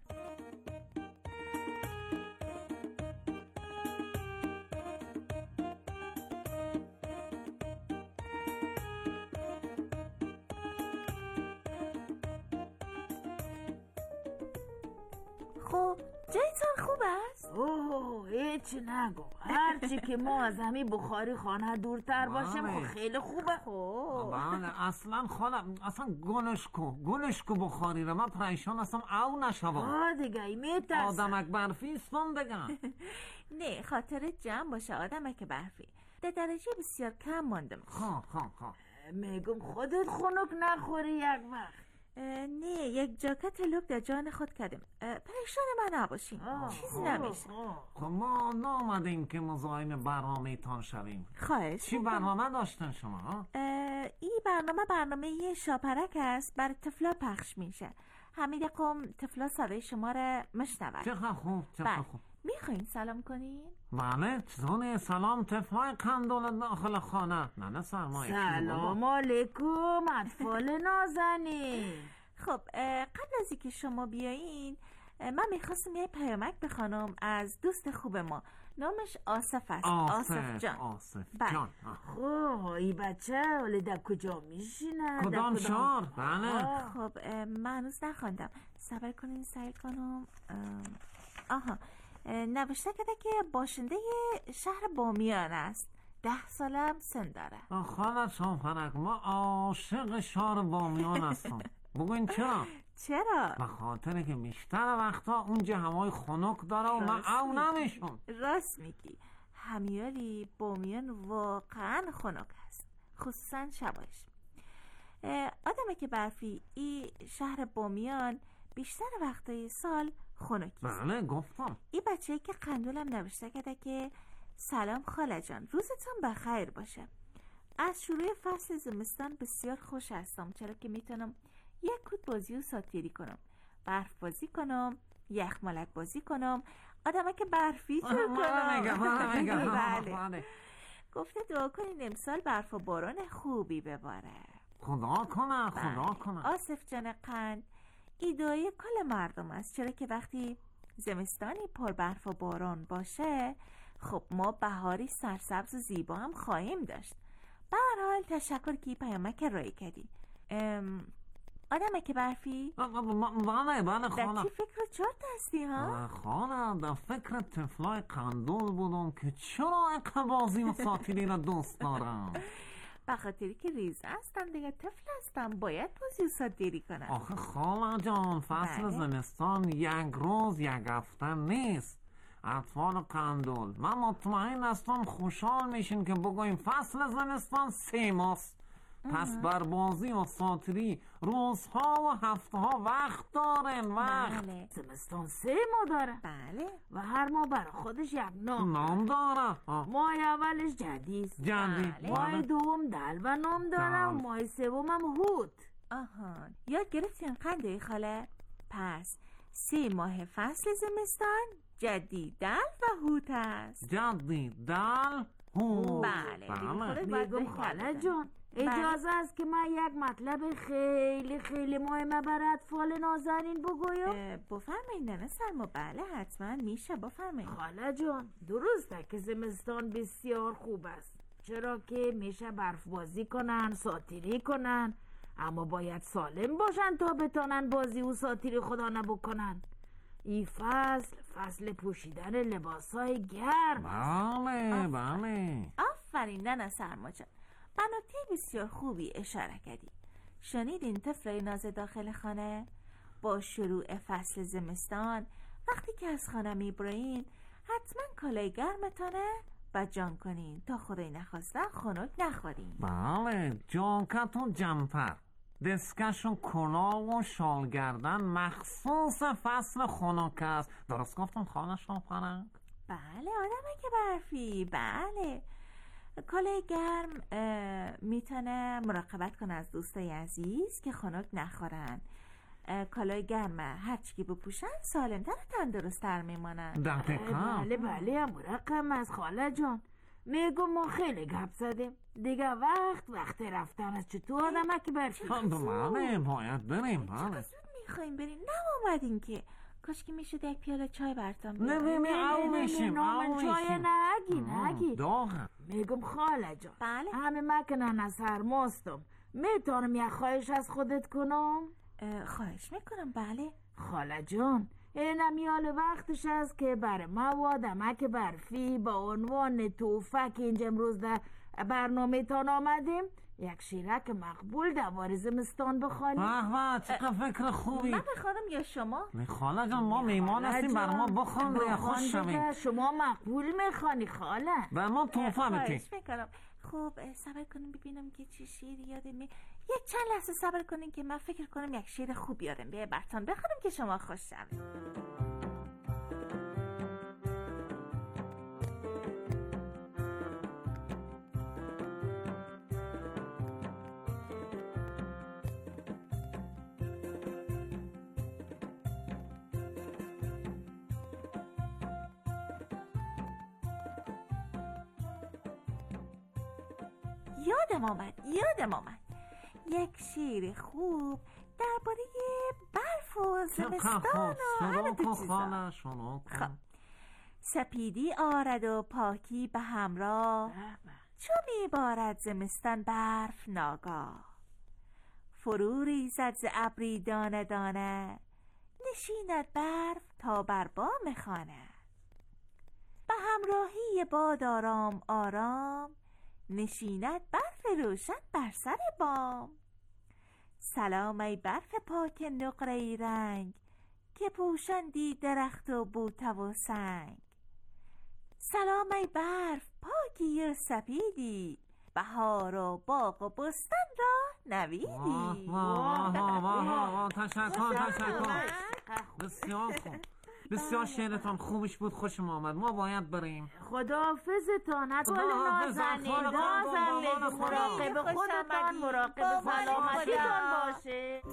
خب جایتان خوب است؟ اوه هیچ نگو. هرچی که ما از همین بخاری خانه دورتر باشیم خب خیلی خوبه. خب بله اصلا خاله اصلا گلش کو گلش کو بخاری رو من پریشان هستم او نشوم. آه دیگه ای میترسم. آدمک برفی استم دیگه. نه خاطر جمع باشه آدمک برفی. در درجه بسیار کم ماندم. خب خب خب میگم خودت خنک نخوری یک وقت. نه یک جاکت لوک در جان خود کردم. پریشان من نباشین، چیزی نمیشه. خب ما نامدیم که مزاحم برنامه تان شویم. خواهش. چی برنامه داشتن شما؟ این برنامه برنامه یه شاپرک است، برای طفلا پخش میشه. همین قوم طفلا صدای شما را مشنون. چقدر خوب چقدر خوب. میخواین سلام کنین؟ بله چطوره؟ سلام طفلای قندول داخل خانه. نه نه سرمایه. سلام علیکم اطفال نازنین. خب قبل از اینکه شما بیایین من میخواستم یه پیامک بخوانم از دوست خوب ما. نامش آصف است. آصف, آصف جان. آصف بله. جان. خب این بچه حالا در کجا میشینه؟ کدام شهر؟ بله. خب من هنوز نخواندم. صبر کنین سعی کنم. آها نوشته کرده که باشنده شهر بامیان است. ده سالم سن داره. خاله شاپرک ما عاشق شهر بامیان هستم. بگوین چرا؟ چرا؟ به خاطر که بیشتر وقتا اونجا هوای خنک داره و من او نمیشم. راست میگی. همیاری بامیان واقعا خنک است، خصوصا شبایش. آدمه که برفی این شهر بامیان بیشتر وقتای سال خنکیست. بله گفتم. این بچه که قندولم نوشته کرده که سلام خاله جان، روزتون بخیر باشه. از شروع فصل زمستان بسیار خوش هستم، چرا که میتونم یک کود بازی و ساتیری کنم، برف بازی کنم، یخمالک بازی کنم، آدمه که برفی تو کنم. بله. گفته دعا کنین امسال برف و باران خوبی بباره. خدا کنه خدا کنه. آصف جان قند ایدای کل مردم است، چرا که وقتی زمستانی پر برف و باران باشه خب ما بهاری سرسبز و زیبا هم خواهیم داشت. به هر حال تشکر که پیامک رای کردی. آدمه که برفی؟ بله بله خانم. در چی فکر و چارت هستی ها؟ خانم در فکر طفلای قندول بودم که چرا اقبازی و ساتیری را دوست دارم. به خاطری که ریز هستم دیگه، طفل هستم، باید بازی و ساتیری کنم. آخه خاله جان فصل زمستان یک روز یک هفته نیست. اطفال قندول من مطمئن هستم خوشحال میشین که بگویم فصل زمستان سه ماست. پس بر بازی و ساتری روزها و هفته ها وقت دارن. وقت. بله. زمستان سه ماه داره. بله. و هر ماه برای خودش یک نام نام داره. ماه اولش جدید، جدید. بله. ماه دوم دلو نام داره و ماه سوم هم هوت. آها، یاد گرفتین خنده خاله؟ پس سه ماه فصل زمستان جدید دل و هوت است. جدید دل هوت. بله. میگم خاله جان اجازه است که من یک مطلب خیلی خیلی مهمه برای اطفال نازنین بگویم؟ بفرمایید ننه سلما. بله حتما میشه، بفرمایید. خاله جان درسته که زمستان بسیار خوب است، چرا که میشه برف بازی کنن، ساتیری کنن، اما باید سالم باشن تا بتانن بازی و ساتیری خدا نبکنن. این فصل فصل پوشیدن لباسای گرم. بله بله. آفرین ننه سلما جان، به نکته بسیار خوبی اشاره کردی. شنیدین طفلای نازه داخل خانه؟ با شروع فصل زمستان وقتی که از خانه میبرین حتما کالای گرمتانه و جان کنین تا خدای نخواسته خنک نخورین. بله، جاکت و جمپر، دستکش و کلاه و شال گردن مخصوص فصل خنک است. درست گفتم خانه شاپرک؟ بله آدمه که برفی. بله کالای گرم میتونه مراقبت کنه از دوستای عزیز که خنک نخورن. کالای گرم هرچی که بپوشن سالمتر و تندرست‌تر میمانن. دقیقاً. بله بله مراقب از خاله جان. میگم ما خیلی گپ زدیم دیگه، وقت وقت رفتن از چطور آدمه که برفی. بله باید بریم. بله زود میخواییم بریم، نمامدین که کاش که میشد یک پیاله چای براتون نه نه نه او میشیم او میشیم چای نگی نگی داغم. میگم خاله جان بله همه مکنن از سرماستم، میتونم یک خواهش از خودت کنم؟ خواهش میکنم. بله خاله جان اینم یال وقتش است که بر مواد مک برفی با عنوان توفک اینجا امروز در برنامه تان آمدیم یک شیرک مقبول دوار زمستان بخوانیم. به به چقدر فکر خوبی. من بخوانم یا شما؟ خاله جان ما میمان هستیم، بر ما بخوان روی خوش شویم. شما مقبول میخوانی خاله؟ به ما توفه بتی. خواهش میکنم. خب صبر کنیم ببینم که چی شیر یادم می یک چند لحظه صبر کنین که من فکر کنم یک شیر خوب یادم بیه براتون بخونم که شما خوش شوید. یادم آمد یادم آمد یک شیر خوب درباره برف و زمستان و همه دو چیزا. خب سپیدی آرد و پاکی به همراه، چو میبارد زمستان برف ناگاه. فرو ریزد ز ابری دانه دانه، نشیند برف تا بر بام خانه. به همراهی باد آرام آرام، نشیند برف روشن بر سر بام. سلام ای برف پاک نقره رنگ، که پوشندی درخت و بوته و سنگ. سلام ای برف پاکی و سپیدی، بهار و باغ و بستان را نویدی. واه واه واه واه تشکر تشکر بسیار خوب، بسیار شعرتان خوبش بود، خوشم آمد. ما باید بریم. خداحافظتان اطفال نازنین، نازنین مراقب خودتان، مراقب سلامتیتان باشه.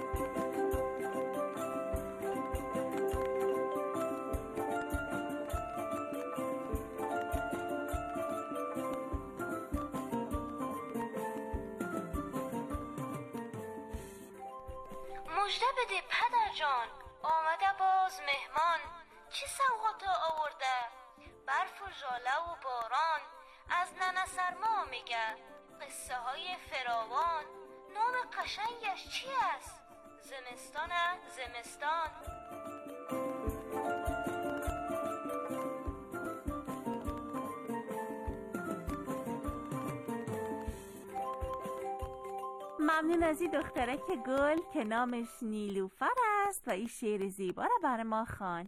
مژده بده پدر جان، آمده باز مهمان. چه سوغاتا آورده؟ برف و ژاله و باران. از ننه سرما میگه قصه های فراوان. نام قشنگش چی است؟ زمستانه زمستان. ممنون از این دخترک گل که نامش نیلوفر است و این شعر زیبا را برای ما خواند.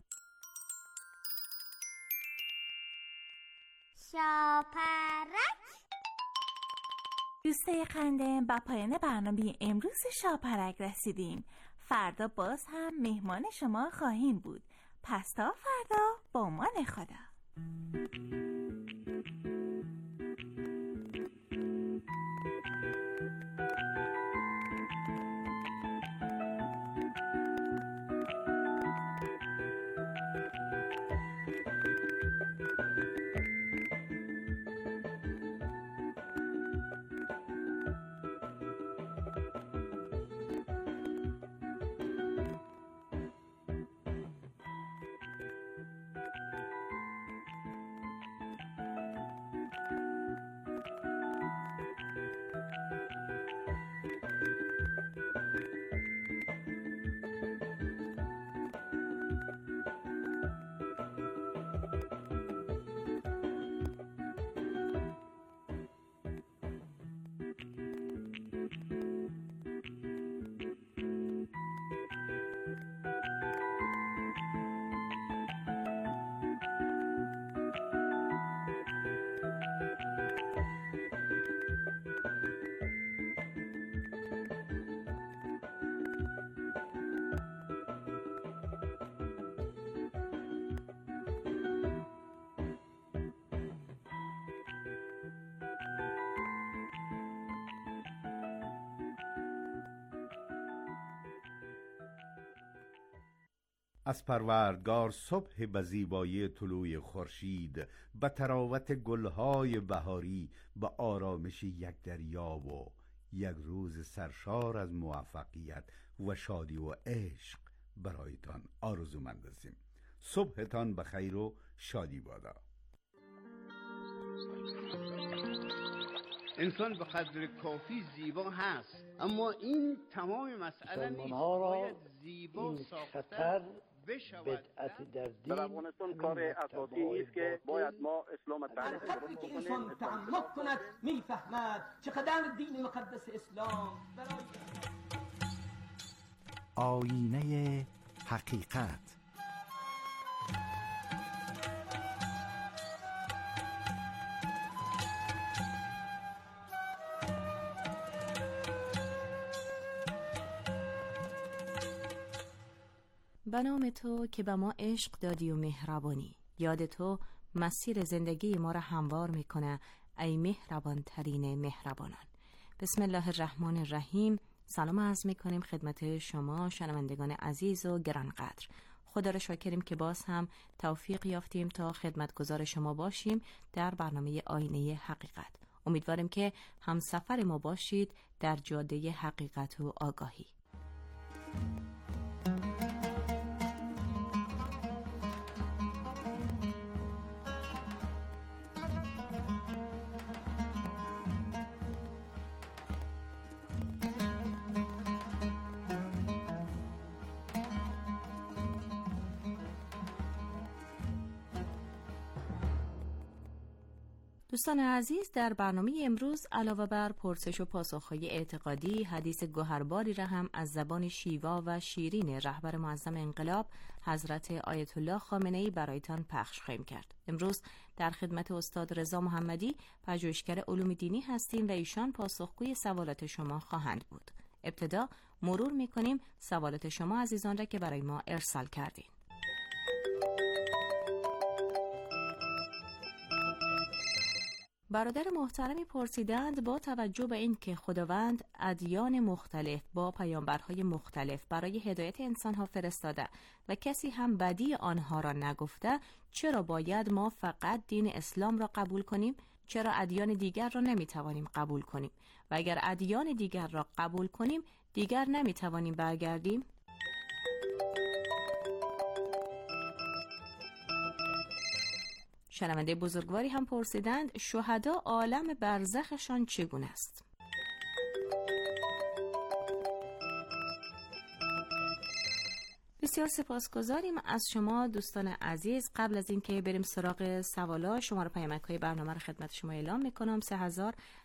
شاپرک دوستای خندم، با پایان برنامه امروز شاپرک رسیدیم. فردا باز هم مهمان شما خواهیم بود. پس تا فردا، با امان خدا. از پروردگار صبح به زیبایی طلوع خورشید، به تراوت گلهای بهاری، به آرامش یک دریا و یک روز سرشار از موفقیت و شادی و عشق برایتان آرزومند هستیم. صبحتان به خیر و شادی بادا. انسان به قدر کافی زیبا هست، اما این تمام مسئله نیست. باید زیبا ساختن بدعت در دین. در افغانستان کار اساسی نیست که باید ما اسلام تعریف درست بکنیم. انسان تعمق کند میفهمد چقدر دین مقدس اسلام برای آینه حقیقت. به نام تو که به ما عشق دادی و مهربانی، یاد تو مسیر زندگی ما را هموار میکنه ای مهربان ترین مهربانان. بسم الله الرحمن الرحیم. سلام عرض میکنیم خدمت شما شنوندگان عزیز و گرانقدر. خدا را شاکریم که باز هم توفیق یافتیم تا خدمتگزار شما باشیم در برنامه آینه حقیقت. امیدواریم که همسفر ما باشید در جاده حقیقت و آگاهی. دوستان عزیز، در برنامه امروز علاوه بر پرسش و پاسخ‌های اعتقادی، حدیث گوهرباری را هم از زبان شیوا و شیرین رهبر معظم انقلاب حضرت آیت الله خامنه‌ای برایتان پخش خواهیم کرد. امروز در خدمت استاد رضا محمدی، پژوهشگر علوم دینی هستیم و ایشان پاسخگوی سوالات شما خواهند بود. ابتدا مرور می‌کنیم سوالات شما عزیزان را که برای ما ارسال کردین. برادر محترمی پرسیدند با توجه به این که خداوند ادیان مختلف با پیامبرهای مختلف برای هدایت انسانها فرستاده و کسی هم بدی آنها را نگفته، چرا باید ما فقط دین اسلام را قبول کنیم؟ چرا ادیان دیگر را نمیتوانیم قبول کنیم؟ و اگر ادیان دیگر را قبول کنیم دیگر نمیتوانیم برگردیم؟ شنونده بزرگواری هم پرسیدند شهدا عالم برزخشان چگونه است؟ بسیار سپاسگزاریم از شما دوستان عزیز. قبل از اینکه بریم سراغ سوالا، شماره پیامک های برنامه رو خدمت شما اعلام میکنم: سه هزار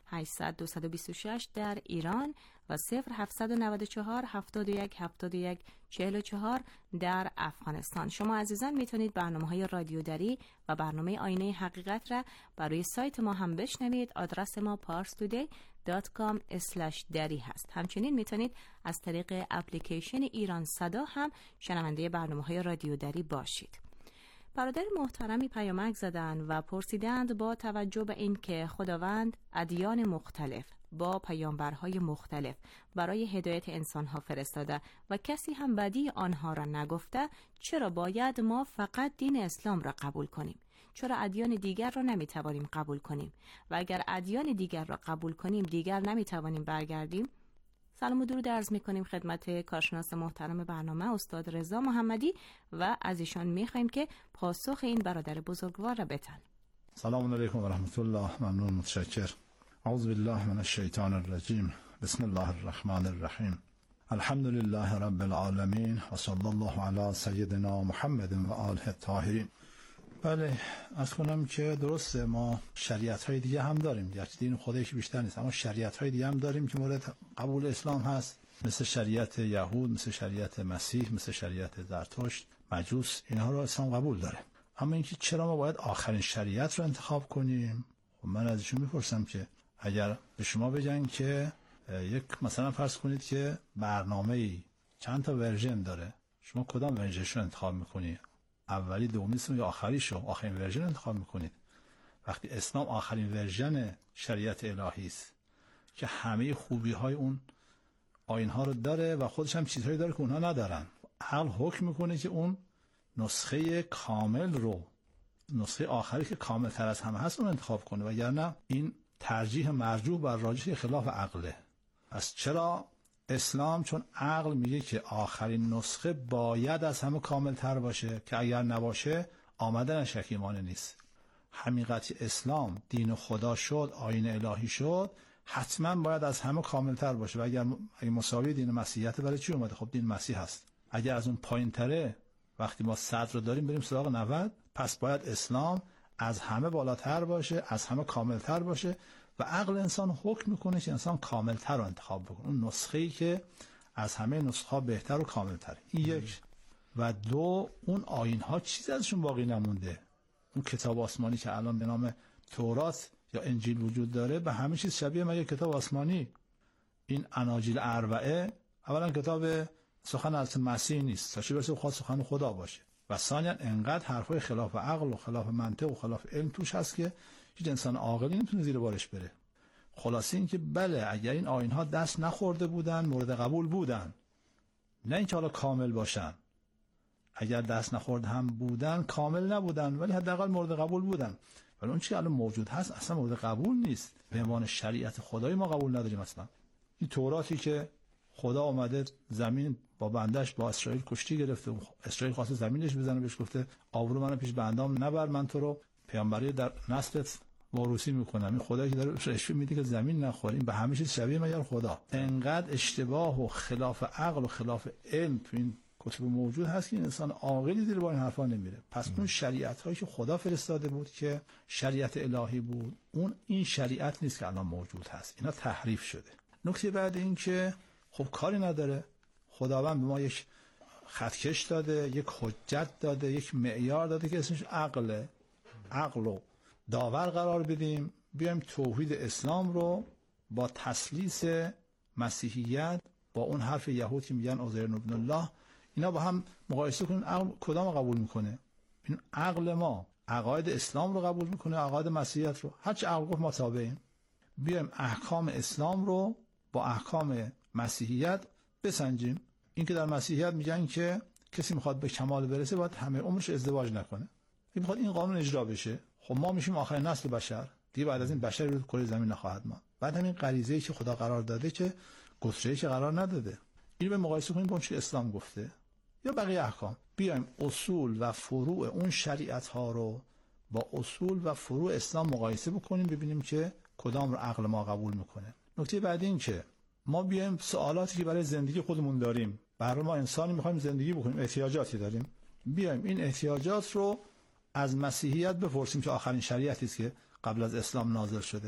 هشتصد دویست و بیست و شش در ایران و صفر هفتصد و نود و چهار هفتاد و یک هفتاد و یک چهل و چهار در افغانستان. شما عزیزان میتونید برنامه‌های رادیو دری و برنامه آینه حقیقت را برای سایت ما هم بشنوید. آدرس ما پارس تودی دات کام اسلش دری هست. همچنین میتونید از طریق اپلیکیشن ایران صدا هم شنونده برنامه‌های رادیو دری باشید. برادر محترمی پیامک زدند و پرسیدند با توجه به این که خداوند ادیان مختلف با پیامبرهای مختلف برای هدایت انسانها فرستاده و کسی هم بدی آنها را نگفته، چرا باید ما فقط دین اسلام را قبول کنیم؟ چرا ادیان دیگر را نمیتوانیم قبول کنیم؟ و اگر ادیان دیگر را قبول کنیم دیگر نمیتوانیم برگردیم؟ سلام و درود عرض می‌کنیم خدمت کارشناس محترم برنامه استاد رضا محمدی و از ایشان می‌خوایم که پاسخ این برادر بزرگوار را بدن. سلام علیکم و رحمت الله. ممنون، متشکر. اعوذ بالله من الشیطان الرجیم. بسم الله الرحمن الرحیم. الحمد لله رب العالمین و صلی الله علی سیدنا محمد و آله الطاهرین. بله، از کنم که درسته ما شریعت های دیگه هم داریم، گرچه دین خودش بیشتر نیست، اما شریعت های دیگه هم داریم که مورد قبول اسلام هست، مثل شریعت یهود، مثل شریعت مسیح، مثل شریعت زرتشت، مجوس، اینها رو اسلام قبول داره. اما اینکه چرا ما باید آخرین شریعت رو انتخاب کنیم؟ خب من از ایشون میپرسم که اگر به شما بگن که یک مثلا فرض کنید که برنامه‌ای چند تا ورژن داره، شما کدام ورژنش رو انتخاب میکنید؟ اولی، دومی، سومی یا آخریشو، آخرین ورژن انتخاب میکنید؟ وقتی اسلام آخرین ورژن شریعت الهی است که همه خوبی های اون آیین ها رو داره و خودش هم چیزهایی داره که اونها ندارن، عقل حکم میکنه که اون نسخه کامل رو، نسخه آخری که کامل تر از همه هست، اون انتخاب کنه، وگرنه این ترجیح مرجوح بر راجح خلاف عقله. پس چرا اسلام؟ چون عقل میگه که آخرین نسخه باید از همه کامل تر باشه که اگر نباشه آمدن شکیمانه نیست. حقیقت اسلام دین خدا شد، آیین الهی شد، حتما باید از همه کامل تر باشه و اگر اگه مساوی دین مسیحیت برای چی اومده؟ خب دین مسیح هست. اگر از اون پایین تره، وقتی ما صد رو داریم بریم سراغ نود، پس باید اسلام از همه بالاتر باشه، از همه کامل تر باشه و عقل انسان حکم میکنه که انسان کاملتر رو انتخاب بکنه، اون نسخه‌ای که از همه نسخه‌ها بهتر و کاملتره. این یک. و دو، اون آیین‌ها چیزی ازشون باقی نمونده. اون کتاب آسمانی که الان به نام تورات یا انجیل وجود داره به همه چیز شبیه مگه کتاب آسمانی؟ این اناجیل اربعه اولا کتاب سخن از مسیح نیست، تا چه برسه خاص سخن خدا باشه، و ثانیا انقدر حرفای خلاف عقل و خلاف منطق و خلاف علم توش هست که هیچ انسان عاقلی نمیتونه زیر بارش بره. خلاصه این که بله، اگر این آیین‌ها دست نخورده بودن مورد قبول بودن، نه اینکه حالا کامل باشن. اگر دست نخورده هم بودن کامل نبودن ولی حداقل مورد قبول بودن. ولی اون چیزی که الان موجود هست اصلا مورد قبول نیست. به عنوان شریعت خدایی ما قبول نداریم اصلا. این توراتی که خدا اومده زمین با بندش با اسرائیل کشتی گرفته، اسرائیل خواسته زمینش بزنه، بهش گفته آبرو منو پیش بندام نبر، من تو رو پیامبری در نسلت واروسی میکنم. این خدایی که داره رشوه میده که زمین نخوریم، به همه چیز شبیه مگر خدا. انقدر اشتباه و خلاف عقل و خلاف علم تو این کتب موجود هست که این انسان عاقلی زیر بار این حرفا نمیره. پس اون شریعت هایی که خدا فرستاده بود که شریعت الهی بود، اون این شریعت نیست که الان موجود هست، اینا تحریف شده. نکته بعد این که خب کاری نداره، خداوند به ما یک خطکش داده، یک حجت داده، یک معیار داده که اسمش عقله. عقل رو داور قرار بدیم، بیایم توحید اسلام رو با تسلیس مسیحیت، با اون حرف یهود که میگن عزیر ابن الله، اینا با هم مقایسه کنیم عقل کدام قبول میکنه. این عقل ما عقاید اسلام رو قبول میکنه، عقاید مسیحیت رو، هرچی عقل گفت ما تابعیم. بیایم احکام اسلام رو با احکام مسیحیت بسنجیم. این که در مسیحیت میگن که کسی میخواد به کمال برسه باید همه عمرش ازدواج نکنه، این میخواد این قانون اجرا بشه. خب ما میشیم آخرین نسل بشر، دیگه بعد از این بشر رو کره زمین نخواهد ماند. بعد همین غریزه‌ای که خدا قرار داده که گستره‌ای که قرار نداده، اینو به مقایسه کنیم با اون چیزی که اسلام گفته یا بقیه احکام. بیایم اصول و فروع اون شریعت ها رو با اصول و فروع اسلام مقایسه بکنیم، ببینیم که کدام رو عقل ما قبول میکنه. نکته بعدی این که ما بیایم سوالاتی که برای زندگی خودمون داریم، برای ما انسانی میخوایم زندگی بکنیم، احتیاجاتی داریم، بیایم این احتیاجات رو از مسیحیت بپرسیم که آخرین شریعتی است که قبل از اسلام نازل شده.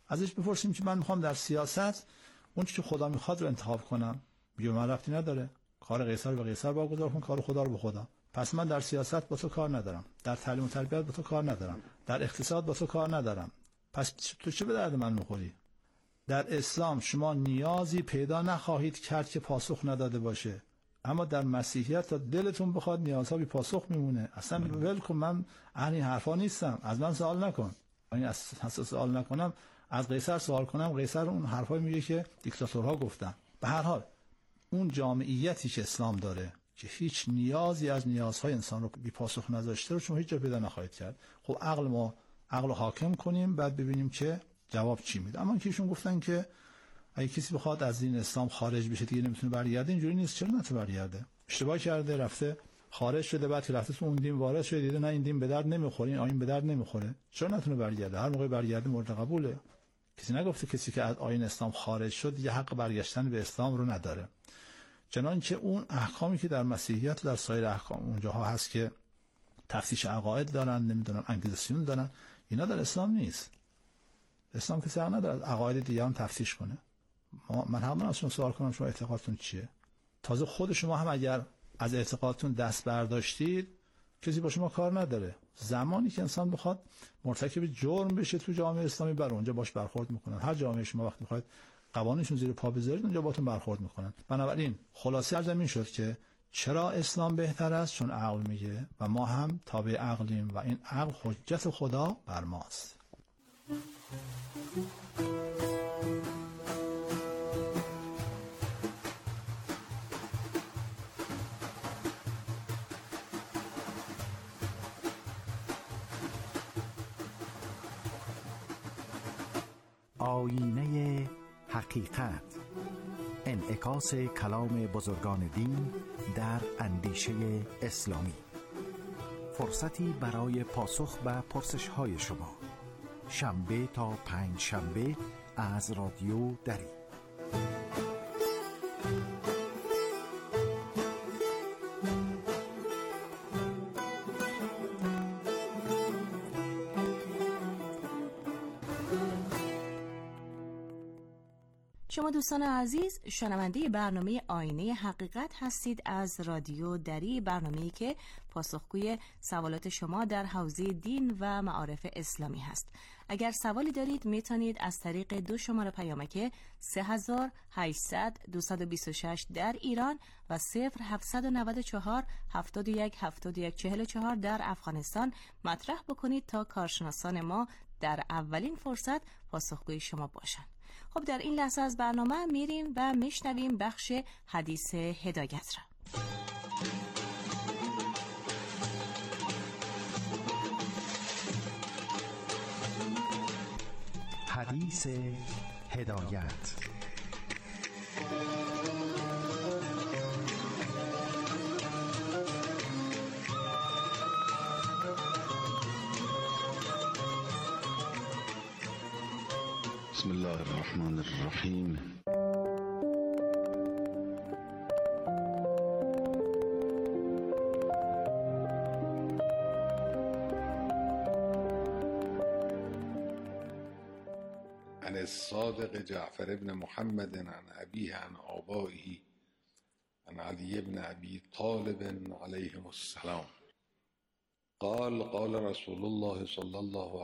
ازش بپرسیم که من میخوام در سیاست اون چیزی که خدا میخواد رو انتخاب کنم، میگه من ربطی نداره، کار قیصر به قیصر واگذار کن، کار خدا رو به خدا. پس من در سیاست با تو کار ندارم، در تعلیم و تربیت با تو کار ندارم، در اقتصاد با تو کار ندارم. پس تو چه به درد من میخوری؟ در اسلام شما نیازی پیدا نخواهید کرد که پاسخ نداده باشه، اما در مسیحیت تا دلتون بخواد نیازها بی پاسخ میمونه. اصلا ول کن، من اهل این حرفا نیستم، از من سوال نکن. این از سوال نکنم، از قیصر سوال کنم، قیصر اون حرفایی میگه که دیکتاتورها گفتن. به هر حال اون جامعیتی که اسلام داره که هیچ نیازی از نیازهای انسان رو بی پاسخ نذاشته رو شما هیچ جا پیدا نخواهید کرد. خب عقل ما عقل حاکم کنیم، بعد ببینیم که جواب چی میده. اما که ایشون گفتن که اگه کسی بخواد از دین اسلام خارج بشه دیگه نمیتونه برگرده، اینجوری نیست. چرا نتونه برگرده؟ اشتباه کرده، رفته خارج شده، بعد که رفته تو اون دین وارد شده، دیده نه این دین به درد نمیخوره، این آیین به درد نمیخوره، چرا نتونه برگرده؟ هر موقع برگرده مورد قبوله. کسی نگفته کسی که از آیین اسلام خارج شد دیگه حق برگشتن به اسلام رو نداره. چنانچه اون احکامی که در مسیحیت و در سایر احکام اونجاها هست که تفتیش عقاید دارن، نمیدونم انگیزیسیون دارن، اینا در اسلام نیست. اسلام کسی حق نداره عقاید دیگران تفتیش کنه. ما من هم از شما سوال کنم شما اعتقادتون چیه؟ تازه خود شما هم اگر از اعتقادتون دست برداشتید کسی با شما کار نداره. زمانی که انسان بخواد مرتکب جرم بشه تو جامعه اسلامی، بر اونجا باش برخورد میکنن. هر جامعه شما وقتی میخواید قوانینشون زیر پا بذارید اونجا باهاتون برخورد میکنن. بنابراین خلاصه از این شد که چرا اسلام بهتر است؟ چون عقل میگه و ما هم تابع عقلیم و این عقل حجت خدا بر ماست. آینه حقیقت، انعکاس کلام بزرگان دین در اندیشه اسلامی. فرصتی برای پاسخ به پرسش‌های شما، شنبه تا پنج شنبه از رادیو دری. شما دوستان عزیز شنونده برنامه آینه حقیقت هستید از رادیو دری، برنامه‌ای که پاسخگوی سوالات شما در حوزه دین و معارف اسلامی هست. اگر سوالی دارید میتونید از طریق دو شماره پیامک سه هزار و هشتصد دویست و بیست و شش در ایران و صفر هفتصد و نود و چهار هفتاد و یک هفتاد و یک چهل و چهار در افغانستان مطرح بکنید تا کارشناسان ما در اولین فرصت پاسخگوی شما باشند. خب در این لحظه از برنامه میریم و میشنویم بخش حدیث هدایت را. حدیث هدایت. بسم الله الرحمن الرحیم. عن الصادق جعفر بن محمد عن أبيه عن آبائه عن علي بن أبي طالب عليهم السلام قال قال رسول الله صلى الله